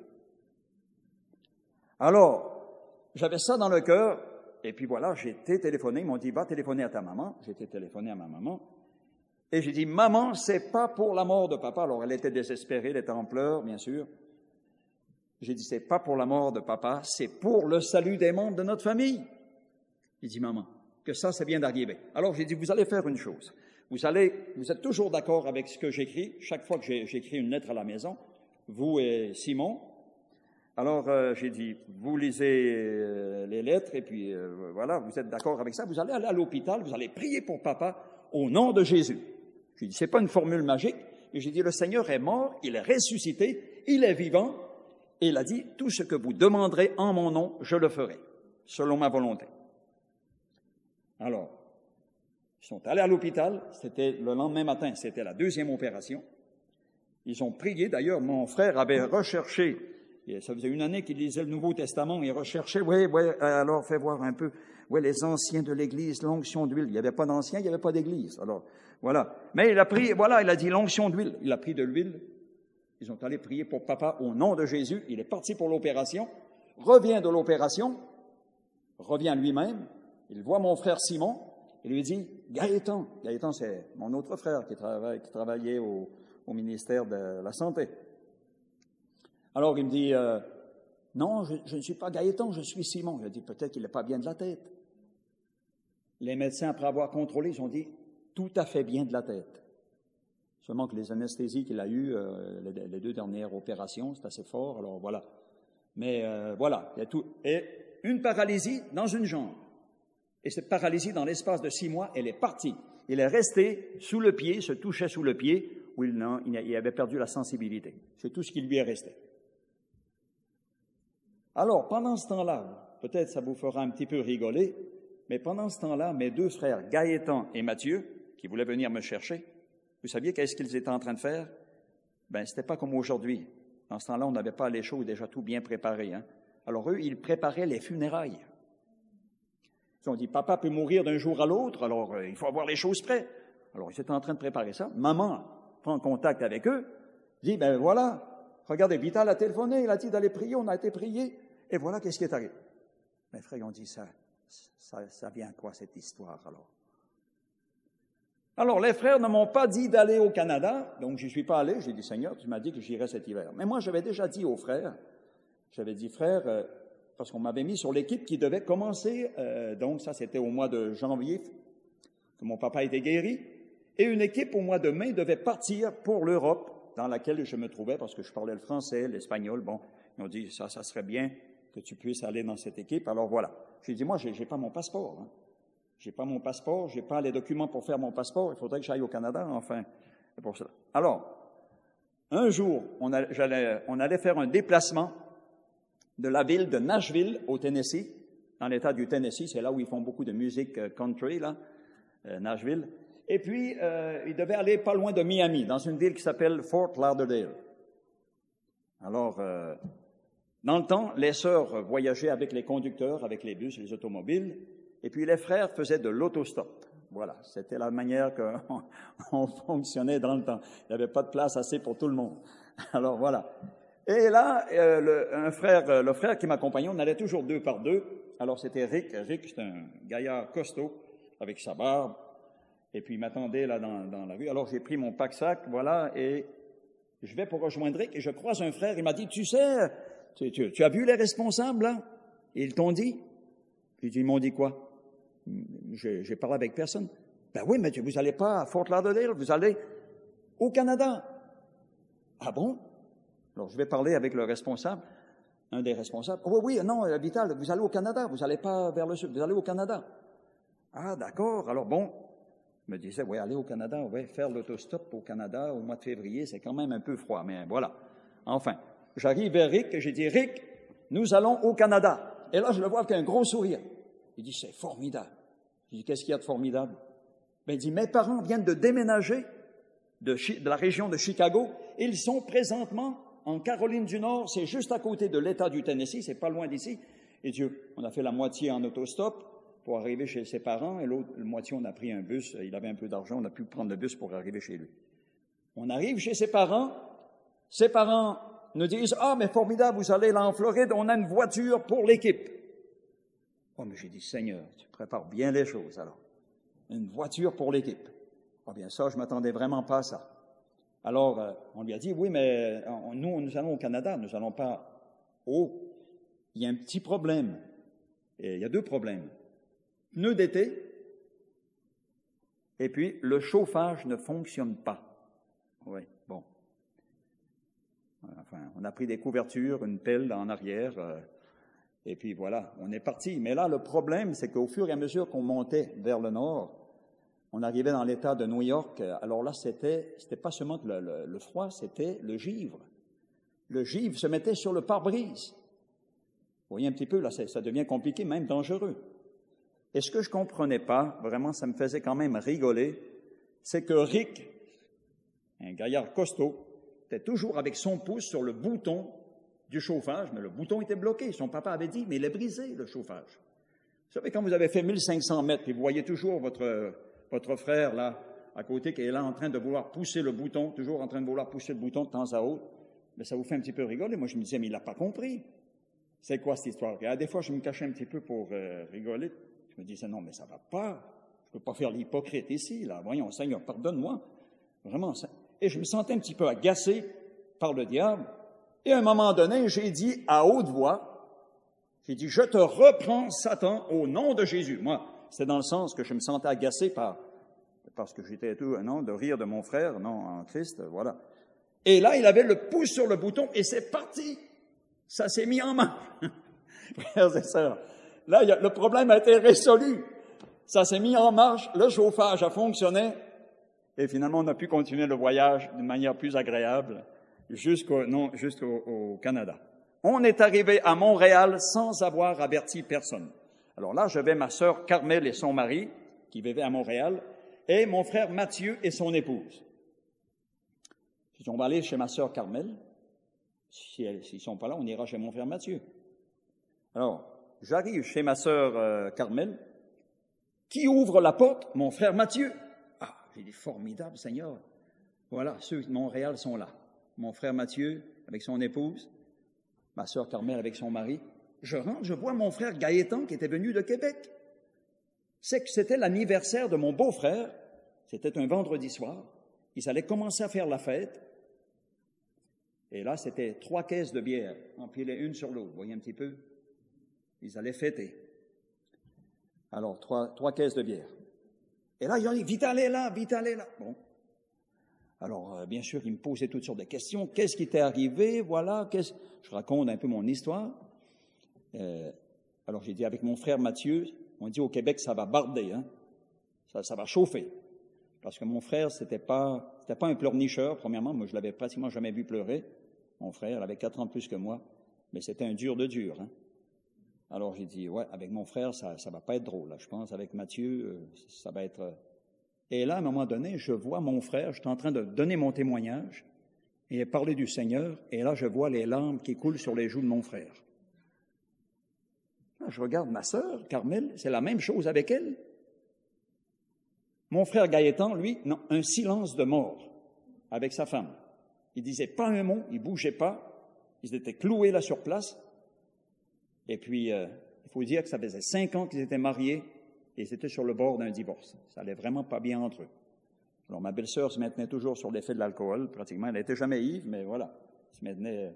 Alors, j'avais ça dans le cœur, et puis voilà, j'ai été téléphoné, ils m'ont dit, va téléphoner à ta maman. J'ai été téléphoné à ma maman, et j'ai dit, maman, c'est pas pour la mort de papa. Alors, elle était désespérée, elle était en pleurs, bien sûr. J'ai dit, c'est pas pour la mort de papa, c'est pour le salut des membres de notre famille. Il dit, maman, que ça, c'est bien d'arriver. Alors, j'ai dit, vous allez faire une chose. Vous allez, vous êtes toujours d'accord avec ce que j'écris, chaque fois que j'écris une lettre à la maison, vous et Simon. Alors, euh, j'ai dit, vous lisez euh, les lettres, et puis, euh, voilà, vous êtes d'accord avec ça, vous allez aller à l'hôpital, vous allez prier pour papa au nom de Jésus. J'ai dit, c'est pas une formule magique, mais j'ai dit, le Seigneur est mort, il est ressuscité, il est vivant, et il a dit, tout ce que vous demanderez en mon nom, je le ferai, selon ma volonté. Alors, ils sont allés à l'hôpital, c'était le lendemain matin, c'était la deuxième opération. Ils ont prié, d'ailleurs, mon frère avait recherché, et ça faisait une année qu'il lisait le Nouveau Testament, il recherchait, oui, oui, alors fais voir un peu, oui, les anciens de l'Église, l'onction d'huile. Il n'y avait pas d'anciens, il n'y avait pas d'Église. Alors, voilà. Mais il a pris, voilà, il a dit l'onction d'huile. Il a pris de l'huile. Ils sont allés prier pour papa au nom de Jésus. Il est parti pour l'opération, revient de l'opération, revient lui-même. Il voit mon frère Simon, il lui dit, Gaëtan, Gaëtan c'est mon autre frère qui, travaille, qui travaillait au, au ministère de la Santé. Alors il me dit, euh, non, je, je ne suis pas Gaëtan, je suis Simon. Il a dit, peut-être qu'il n'est pas bien de la tête. Les médecins, après avoir contrôlé, ils ont dit, tout à fait bien de la tête. Seulement que les anesthésies qu'il a eues, euh, les, les deux dernières opérations, c'est assez fort, alors voilà. Mais euh, voilà, il y a tout. Et une paralysie dans une jambe. Et cette paralysie, dans l'espace de six mois, elle est partie. Il est resté sous le pied, se touchait sous le pied, où il, non, il avait perdu la sensibilité. C'est tout ce qui lui est resté. Alors, pendant ce temps-là, peut-être ça vous fera un petit peu rigoler, mais pendant ce temps-là, mes deux frères, Gaëtan et Mathieu, qui voulaient venir me chercher, vous saviez qu'est-ce qu'ils étaient en train de faire? Ben, c'était pas comme aujourd'hui. Dans ce temps-là, on n'avait pas les choses déjà tout bien préparées, hein. Alors eux, ils préparaient les funérailles. Ils ont dit, papa peut mourir d'un jour à l'autre, alors euh, il faut avoir les choses prêtes. Alors ils étaient en train de préparer ça. Maman prend contact avec eux, dit, ben voilà, regardez, Vital a téléphoné, il a dit d'aller prier, on a été prié, et voilà qu'est-ce qui est arrivé. Mes frères ont dit, ça, ça, ça vient à quoi cette histoire alors? Alors les frères ne m'ont pas dit d'aller au Canada, donc j'y suis pas allé, j'ai dit, Seigneur, tu m'as dit que j'irais cet hiver. Mais moi, j'avais déjà dit aux frères, j'avais dit, frère, euh, parce qu'on m'avait mis sur l'équipe qui devait commencer, euh, donc ça c'était au mois de janvier, que mon papa était guéri, et une équipe au mois de mai devait partir pour l'Europe, dans laquelle je me trouvais, parce que je parlais le français, l'espagnol, bon, ils ont dit, ça, ça serait bien que tu puisses aller dans cette équipe, alors voilà. J'ai dit, moi, j'ai, j'ai pas mon passeport, hein. J'ai pas mon passeport, j'ai pas les documents pour faire mon passeport, il faudrait que j'aille au Canada, enfin, c'est pour cela. Alors, un jour, on, a, j'allais, on allait faire un déplacement de la ville de Nashville, au Tennessee, dans l'État du Tennessee, c'est là où ils font beaucoup de musique country, là, euh, Nashville. Et puis, euh, ils devaient aller pas loin de Miami, dans une ville qui s'appelle Fort Lauderdale. Alors, euh, dans le temps, les sœurs voyageaient avec les conducteurs, avec les bus, les automobiles, et puis les frères faisaient de l'autostop. Voilà, c'était la manière qu'on on fonctionnait dans le temps. Il n'y avait pas de place assez pour tout le monde. Alors voilà. Et là, euh, le, un frère, le frère qui m'accompagnait, on allait toujours deux par deux. Alors c'était Rick. Rick, c'est un gaillard costaud, avec sa barbe. Et puis il m'attendait là dans, dans la rue. Alors j'ai pris mon pack-sac, voilà, et je vais pour rejoindre Rick, et je croise un frère. Il m'a dit, tu sais, tu, tu, tu as vu les responsables, là? Ils t'ont dit? J'ai dit, ils m'ont dit quoi? J'ai, j'ai parlé avec personne. Ben oui, mais vous n'allez pas à Fort Lauderdale, vous allez au Canada. Ah bon? Alors, je vais parler avec le responsable, un des responsables. Oh oui, oui, non, Vital, vous allez au Canada, vous n'allez pas vers le sud, vous allez au Canada. Ah, d'accord. Alors bon, je me disais, oui, aller au Canada, oui, faire l'autostop au Canada au mois de février, c'est quand même un peu froid, mais voilà. Enfin, j'arrive vers Rick et j'ai dit, Rick, nous allons au Canada. Et là, je le vois avec un gros sourire. Il dit, c'est formidable. Je dis, qu'est-ce qu'il y a de formidable? Ben, il dit, mes parents viennent de déménager de, de la région de Chicago. Ils sont présentement en Caroline du Nord. C'est juste à côté de l'État du Tennessee. C'est pas loin d'ici. Et Dieu, on a fait la moitié en autostop pour arriver chez ses parents. Et l'autre la moitié, on a pris un bus. Il avait un peu d'argent. On a pu prendre le bus pour arriver chez lui. On arrive chez ses parents. Ses parents nous disent, ah, mais formidable, vous allez là en Floride. On a une voiture pour l'équipe. Oh, mais j'ai dit, Seigneur, tu prépares bien les choses, alors. Une voiture pour l'équipe. Oh, bien, ça, je m'attendais vraiment pas à ça. Alors, euh, on lui a dit, oui, mais on, nous, nous allons au Canada, nous allons pas au... Il y a un petit problème. Et il y a deux problèmes. Pneus d'été, et puis le chauffage ne fonctionne pas. Oui, bon. Enfin, on a pris des couvertures, une pelle en arrière, euh, et puis voilà, on est parti. Mais là, le problème, c'est qu'au fur et à mesure qu'on montait vers le nord, on arrivait dans l'État de New York. Alors là, c'était, c'était pas seulement le, le, le froid, c'était le givre. Le givre se mettait sur le pare-brise. Vous voyez un petit peu, là, ça devient compliqué, même dangereux. Et ce que je comprenais pas, vraiment, ça me faisait quand même rigoler, c'est que Rick, un gaillard costaud, était toujours avec son pouce sur le bouton du chauffage, mais le bouton était bloqué. Son papa avait dit, mais il est brisé, le chauffage. Vous savez, quand vous avez fait mille cinq cents mètres, et vous voyez toujours votre, votre frère, là, à côté, qui est là en train de vouloir pousser le bouton, toujours en train de vouloir pousser le bouton de temps à autre, mais ça vous fait un petit peu rigoler. Moi, je me disais, mais il n'a pas compris. C'est quoi cette histoire? Et à des fois, je me cachais un petit peu pour euh, rigoler. Je me disais, non, mais ça va pas. Je peux pas faire l'hypocrite ici, là. Voyons, Seigneur, pardonne-moi. Vraiment, ça... Et je me sentais un petit peu agacé par le diable. Et à un moment donné, j'ai dit à haute voix, j'ai dit, je te reprends, Satan, au nom de Jésus. Moi, c'est dans le sens que je me sentais agacé par, parce que j'étais tout, non, de rire de mon frère, non, en Christ, voilà. Et là, il avait le pouce sur le bouton et c'est parti. Ça s'est mis en main. Frères et sœurs, là, il y a, le problème a été résolu. Ça s'est mis en marche, le chauffage a fonctionné, et finalement, on a pu continuer le voyage d'une manière plus agréable jusqu'au, non, jusqu'au au Canada. On est arrivé à Montréal sans avoir averti personne. Alors là, j'avais ma sœur Carmel et son mari, qui vivaient à Montréal, et mon frère Mathieu et son épouse. J'ai dit, on va aller chez ma sœur Carmel. Si elles, s'ils ne sont pas là, on ira chez mon frère Mathieu. Alors, j'arrive chez ma sœur euh, Carmel. Qui ouvre la porte? Mon frère Mathieu. Ah, j'ai dit, formidable, Seigneur. Voilà, ceux de Montréal sont là. Mon frère Mathieu avec son épouse, ma sœur Carmel avec son mari. Je rentre, je vois mon frère Gaëtan qui était venu de Québec. C'est que c'était l'anniversaire de mon beau-frère. C'était un vendredi soir. Ils allaient commencer à faire la fête. Et là, c'était trois caisses de bière, empilées une sur l'autre. Vous voyez un petit peu? Ils allaient fêter. Alors, trois, trois caisses de bière. Et là, il a dit, vite allez là, vite allez là. Bon. Alors, euh, bien sûr, il me posait toutes sortes de questions. Qu'est-ce qui t'est arrivé? Voilà. Qu'est-ce... Je raconte un peu mon histoire. Euh, alors, j'ai dit, avec mon frère Mathieu, on dit au Québec, ça va barder, hein? Ça, ça va chauffer. Parce que mon frère, c'était pas, c'était pas un pleurnicheur, premièrement. Moi, je l'avais pratiquement jamais vu pleurer. Mon frère, il avait quatre ans de plus que moi. Mais c'était un dur de dur, hein? Alors, j'ai dit, ouais, avec mon frère, ça, ça va pas être drôle, là. Je pense, avec Mathieu, euh, ça va être... Euh... Et là, à un moment donné, je vois mon frère, je suis en train de donner mon témoignage, et parler du Seigneur, et là, je vois les larmes qui coulent sur les joues de mon frère. Là, je regarde ma sœur, Carmel, c'est la même chose avec elle. Mon frère Gaëtan, lui, non, un silence de mort avec sa femme. Il disait pas un mot, il bougeait pas, ils étaient cloués là sur place. Et puis, euh, il faut dire que ça faisait cinq ans qu'ils étaient mariés et ils étaient sur le bord d'un divorce. Ça allait vraiment pas bien entre eux. Alors, ma belle-sœur se maintenait toujours sur l'effet de l'alcool, pratiquement. Elle n'était jamais ivre, mais voilà, elle se maintenait.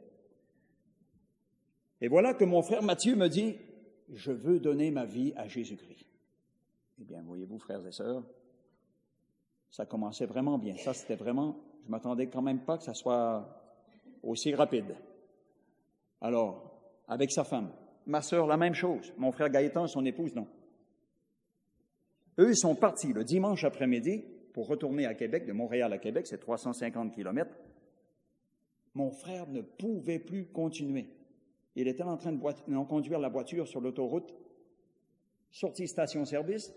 Et voilà que mon frère Mathieu me dit, « Je veux donner ma vie à Jésus-Christ. » Eh bien, voyez-vous, frères et sœurs, ça commençait vraiment bien. Ça, c'était vraiment, je m'attendais quand même pas que ça soit aussi rapide. Alors, avec sa femme, ma sœur, la même chose. Mon frère Gaëtan et son épouse, non. Eux, ils sont partis le dimanche après-midi pour retourner à Québec, de Montréal à Québec, c'est trois cent cinquante kilomètres. Mon frère ne pouvait plus continuer. Il était en train de, boite, de conduire la voiture sur l'autoroute, sorti station-service.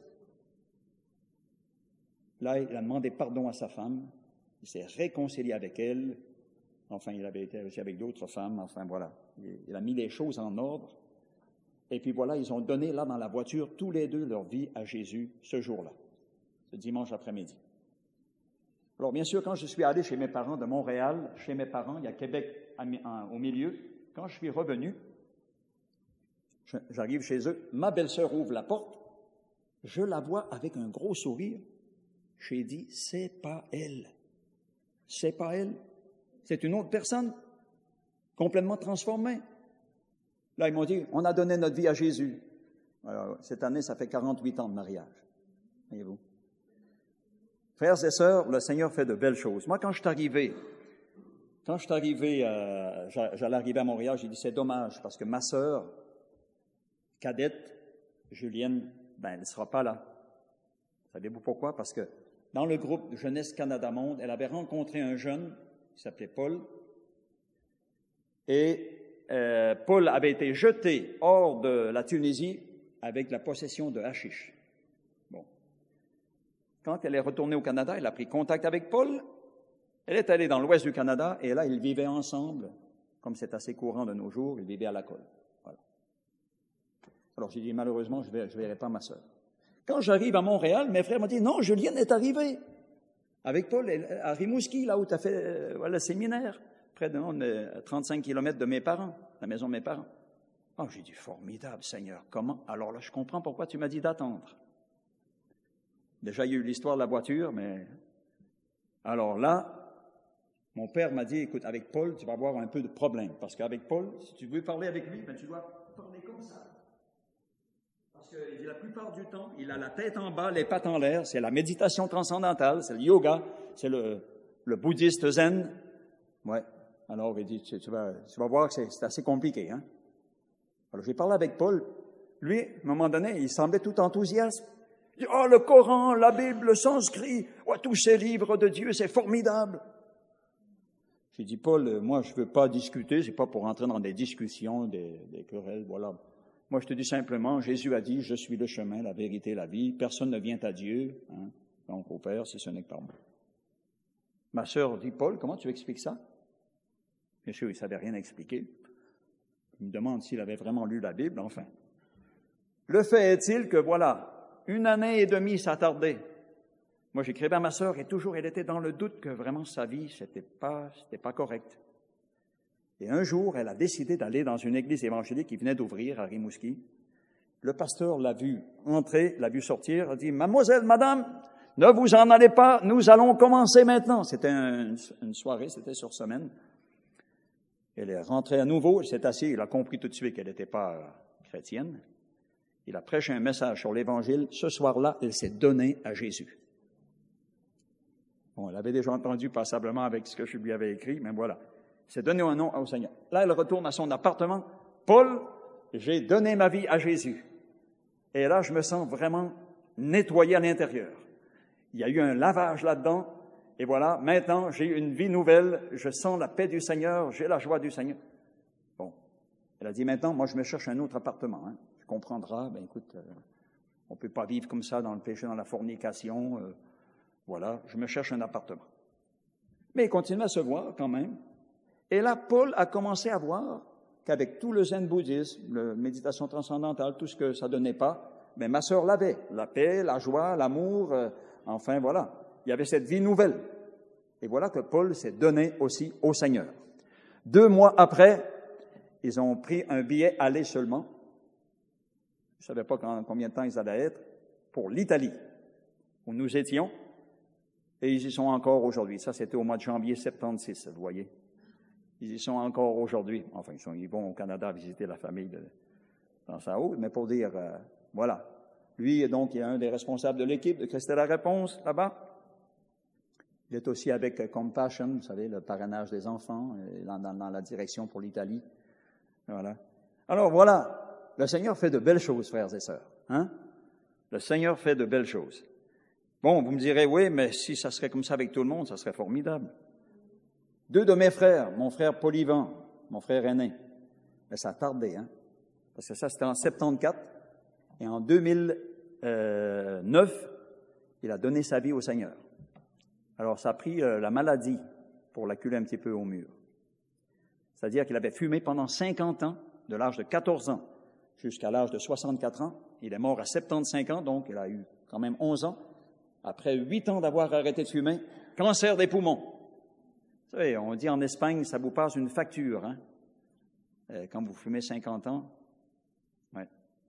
Là, il a demandé pardon à sa femme. Il s'est réconcilié avec elle. Enfin, il avait été aussi avec d'autres femmes. Enfin, voilà. Il a mis les choses en ordre. Et puis voilà, ils ont donné là dans la voiture tous les deux leur vie à Jésus ce jour-là, ce dimanche après-midi. Alors bien sûr, quand je suis allé chez mes parents de Montréal, chez mes parents, il y a Québec au milieu, quand je suis revenu, j'arrive chez eux, ma belle-sœur ouvre la porte, je la vois avec un gros sourire. J'ai dit, c'est pas elle. C'est pas elle. C'est une autre personne, complètement transformée. Là, ils m'ont dit, on a donné notre vie à Jésus. Alors, cette année, ça fait quarante-huit ans de mariage. Voyez-vous. Frères et sœurs, le Seigneur fait de belles choses. Moi, quand je suis arrivé, quand je suis arrivé, euh, j'allais arriver à Montréal, j'ai dit, c'est dommage, parce que ma sœur, cadette, Julienne, ben, elle ne sera pas là. Savez-vous pourquoi? Parce que dans le groupe Jeunesse Canada Monde, elle avait rencontré un jeune qui s'appelait Paul, et Euh, Paul avait été jeté hors de la Tunisie avec la possession de hashish. Bon. Quand elle est retournée au Canada, elle a pris contact avec Paul. Elle est allée dans l'ouest du Canada et là, ils vivaient ensemble, comme c'est assez courant de nos jours, ils vivaient à la colle. Voilà. Alors, j'ai dit, malheureusement, je ne verrai pas ma sœur. Quand j'arrive à Montréal, mes frères m'ont dit, non, Julienne est arrivée avec Paul à Rimouski, là où tu as fait euh, voilà, le séminaire. Près de trente-cinq kilomètres de mes parents, la maison de mes parents. Oh, j'ai dit, formidable, Seigneur, comment? Alors là, je comprends pourquoi tu m'as dit d'attendre. Déjà, il y a eu l'histoire de la voiture, mais... Alors là, mon père m'a dit, écoute, avec Paul, tu vas avoir un peu de problème, parce qu'avec Paul, si tu veux parler avec lui, ben, tu dois parler comme ça. Parce que la plupart du temps, il a la tête en bas, les pattes en l'air, c'est la méditation transcendantale, c'est le yoga, c'est le, le bouddhiste zen. Ouais. Alors, il dit, tu, tu, vas, tu vas voir que c'est, c'est assez compliqué, hein? Alors, j'ai parlé avec Paul. Lui, à un moment donné, il semblait tout enthousiaste. Il dit, oh, le Coran, la Bible, le sanskrit, oh, tous ces livres de Dieu, c'est formidable. J'ai dit, Paul, moi, je veux pas discuter, c'est pas pour entrer dans des discussions, des, des querelles, voilà. Moi, je te dis simplement, Jésus a dit, je suis le chemin, la vérité, la vie. Personne ne vient à Dieu, hein, donc au Père, si ce n'est que par moi. Ma sœur dit, Paul, comment tu expliques ça? Bien sûr, il ne savait rien expliquer. Il me demande s'il avait vraiment lu la Bible, enfin. Le fait est-il que, voilà, une année et demie, ça a tardé. Moi, j'écrivais à ma sœur et toujours, elle était dans le doute que vraiment sa vie, c'était pas, c'était pas correct. Et un jour, elle a décidé d'aller dans une église évangélique qui venait d'ouvrir à Rimouski. Le pasteur l'a vu entrer, l'a vu sortir, a dit, « Mademoiselle, madame, ne vous en allez pas, nous allons commencer maintenant. » C'était un, une soirée, c'était sur semaine. Elle est rentrée à nouveau, elle s'est assise, il a compris tout de suite qu'elle n'était pas chrétienne. Il a prêché un message sur l'Évangile. Ce soir-là, elle s'est donnée à Jésus. Bon, elle avait déjà entendu passablement avec ce que je lui avais écrit, mais voilà. C'est donné un nom au Seigneur. Là, elle retourne à son appartement. Paul, j'ai donné ma vie à Jésus. Et là, je me sens vraiment nettoyé à l'intérieur. Il y a eu un lavage là-dedans. Et voilà, maintenant, j'ai une vie nouvelle. Je sens la paix du Seigneur. J'ai la joie du Seigneur. Bon. Elle a dit, maintenant, moi, je me cherche un autre appartement. Hein. Tu comprendras. Ben, écoute, euh, on ne peut pas vivre comme ça dans le péché, dans la fornication. Euh, voilà, je me cherche un appartement. Mais il continue à se voir quand même. Et là, Paul a commencé à voir qu'avec tout le zen bouddhisme, la méditation transcendantale, tout ce que ça donnait pas, mais ma sœur l'avait. La paix, la joie, l'amour, euh, enfin voilà. Il y avait cette vie nouvelle. Et voilà que Paul s'est donné aussi au Seigneur. Deux mois après, ils ont pris un billet aller seulement. Je ne savais pas quand, combien de temps ils allaient être, pour l'Italie, où nous étions. Et ils y sont encore aujourd'hui. Ça, c'était au mois de janvier soixante-seize, vous voyez. Ils y sont encore aujourd'hui. Enfin, ils, sont, ils vont au Canada visiter la famille de, dans sa haute, mais pour dire, euh, voilà. Lui, donc, il est un des responsables de l'équipe de Christ est la réponse, là-bas. Il est aussi avec Compassion, vous savez, le parrainage des enfants, dans, dans, dans la direction pour l'Italie. Voilà. Alors, voilà. Le Seigneur fait de belles choses, frères et sœurs. Hein? Le Seigneur fait de belles choses. Bon, vous me direz, oui, mais si ça serait comme ça avec tout le monde, ça serait formidable. Deux de mes frères, mon frère Polyvan, mon frère aîné, mais ça a tardé, hein, parce que ça, c'était en soixante-quatorze, et en deux mille neuf, il a donné sa vie au Seigneur. Alors, ça a pris euh, la maladie pour l'acculer un petit peu au mur. C'est-à-dire qu'il avait fumé pendant cinquante ans, de l'âge de quatorze ans jusqu'à l'âge de soixante-quatre ans. Il est mort à soixante-quinze ans, donc il a eu quand même onze ans. Après huit ans d'avoir arrêté de fumer, cancer des poumons. Vous savez, on dit en Espagne, ça vous passe une facture, hein, euh, quand vous fumez cinquante ans. Ouais.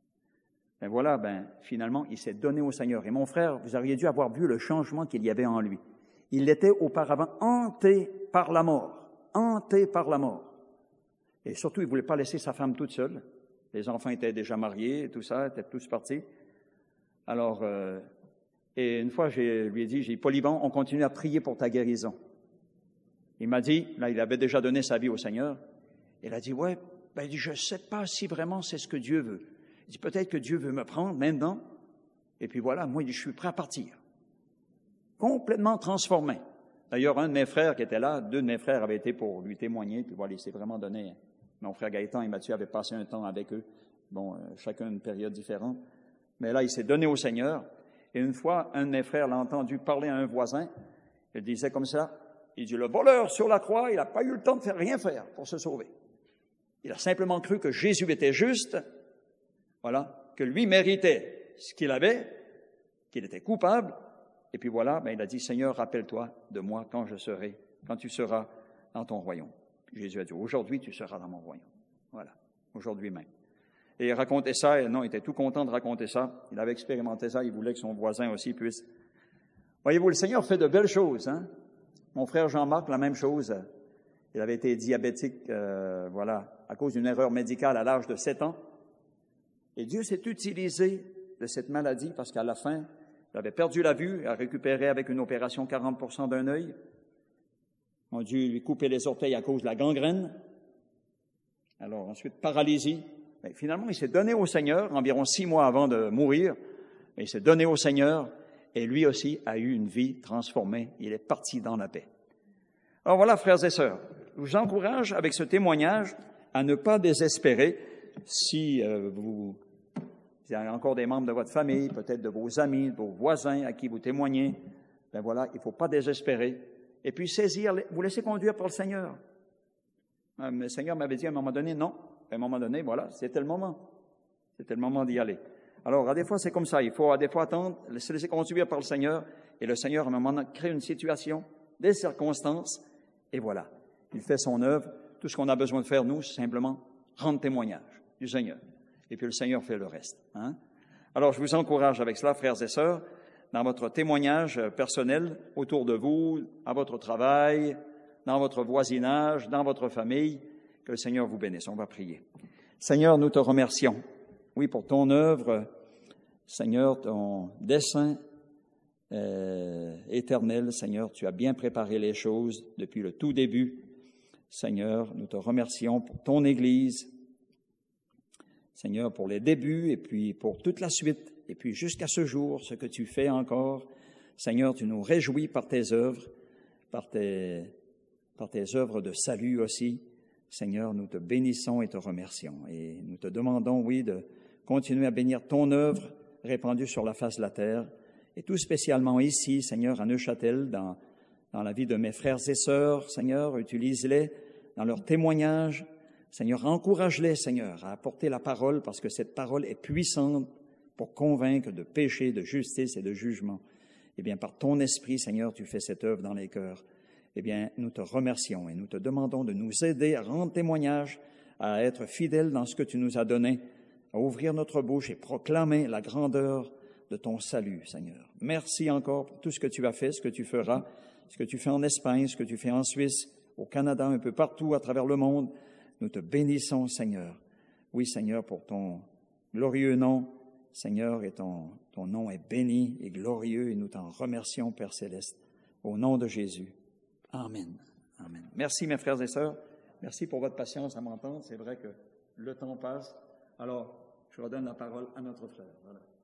Ben voilà, ben finalement, il s'est donné au Seigneur. Et mon frère, vous auriez dû avoir vu le changement qu'il y avait en lui. Il était auparavant hanté par la mort, hanté par la mort. Et surtout, il ne voulait pas laisser sa femme toute seule. Les enfants étaient déjà mariés, et tout ça, étaient tous partis. Alors, euh, et une fois, je lui ai dit, j'ai dit, Polyvan, on continue à prier pour ta guérison. Il m'a dit, là, il avait déjà donné sa vie au Seigneur. Il a dit, ouais, ben, il dit, je ne sais pas si vraiment c'est ce que Dieu veut. Il dit, peut-être que Dieu veut me prendre maintenant. Et puis voilà, moi, il dit, je suis prêt à partir. Complètement transformé. D'ailleurs, un de mes frères qui était là, deux de mes frères avaient été pour lui témoigner, puis voilà, il s'est vraiment donné. Mon frère Gaëtan et Mathieu avaient passé un temps avec eux. Bon, euh, chacun une période différente. Mais là, il s'est donné au Seigneur. Et une fois, un de mes frères l'a entendu parler à un voisin. Il disait comme ça, il dit, le voleur sur la croix, il n'a pas eu le temps de faire rien faire pour se sauver. Il a simplement cru que Jésus était juste, voilà, que lui méritait ce qu'il avait, qu'il était coupable. Et puis voilà, ben, il a dit, Seigneur, rappelle-toi de moi quand je serai, quand tu seras dans ton royaume. Puis Jésus a dit, aujourd'hui, tu seras dans mon royaume. Voilà, aujourd'hui même. Et il racontait ça, et non, il était tout content de raconter ça. Il avait expérimenté ça, il voulait que son voisin aussi puisse. Voyez-vous, le Seigneur fait de belles choses, hein. Mon frère Jean-Marc, la même chose. Il avait été diabétique, euh, voilà, à cause d'une erreur médicale à l'âge de sept ans. Et Dieu s'est utilisé de cette maladie parce qu'à la fin, il avait perdu la vue, il a récupéré avec une opération quarante pour cent d'un œil. On a dû lui couper les orteils à cause de la gangrène. Alors ensuite, paralysie. Mais finalement, il s'est donné au Seigneur environ six mois avant de mourir. il s'est donné au Seigneur et lui aussi a eu une vie transformée. Il est parti dans la paix. Alors voilà, frères et sœurs, je vous encourage avec ce témoignage à ne pas désespérer si euh, vous, il y a encore des membres de votre famille, peut-être de vos amis, de vos voisins à qui vous témoignez. Ben voilà, il ne faut pas désespérer. Et puis saisir, vous laisser conduire par le Seigneur. Le Seigneur m'avait dit à un moment donné, non. À un moment donné, voilà, c'était le moment. C'était le moment d'y aller. Alors, à des fois, c'est comme ça. Il faut à des fois attendre, se laisser conduire par le Seigneur. Et le Seigneur, à un moment donné, crée une situation, des circonstances. Et voilà, il fait son œuvre. Tout ce qu'on a besoin de faire, nous, c'est simplement rendre témoignage du Seigneur. Et puis le Seigneur fait le reste. Hein? Alors, je vous encourage avec cela, frères et sœurs, dans votre témoignage personnel, autour de vous, à votre travail, dans votre voisinage, dans votre famille, que le Seigneur vous bénisse. On va prier. Seigneur, nous te remercions, oui, pour ton œuvre, Seigneur, ton dessein euh, éternel, Seigneur, tu as bien préparé les choses depuis le tout début. Seigneur, nous te remercions pour ton Église, Seigneur, pour les débuts et puis pour toute la suite, et puis jusqu'à ce jour, ce que tu fais encore. Seigneur, tu nous réjouis par tes œuvres, par tes, par tes œuvres de salut aussi. Seigneur, nous te bénissons et te remercions. Et nous te demandons, oui, de continuer à bénir ton œuvre répandue sur la face de la terre, et tout spécialement ici, Seigneur, à Neuchâtel, dans, dans la vie de mes frères et sœurs. Seigneur, utilise-les dans leurs témoignages. Seigneur, encourage-les, Seigneur, à apporter la parole, parce que cette parole est puissante pour convaincre de péché, de justice et de jugement. Eh bien, par ton esprit, Seigneur, tu fais cette œuvre dans les cœurs. Eh bien, nous te remercions et nous te demandons de nous aider à rendre témoignage, à être fidèles dans ce que tu nous as donné, à ouvrir notre bouche et proclamer la grandeur de ton salut, Seigneur. Merci encore pour tout ce que tu as fait, ce que tu feras, ce que tu fais en Espagne, ce que tu fais en Suisse, au Canada, un peu partout à travers le monde. Nous te bénissons, Seigneur. Oui, Seigneur, pour ton glorieux nom, Seigneur, et ton, ton nom est béni et glorieux, et nous t'en remercions, Père Céleste, au nom de Jésus. Amen. Amen. Merci, mes frères et sœurs. Merci pour votre patience à m'entendre. C'est vrai que le temps passe. Alors, je redonne la parole à notre frère. Voilà.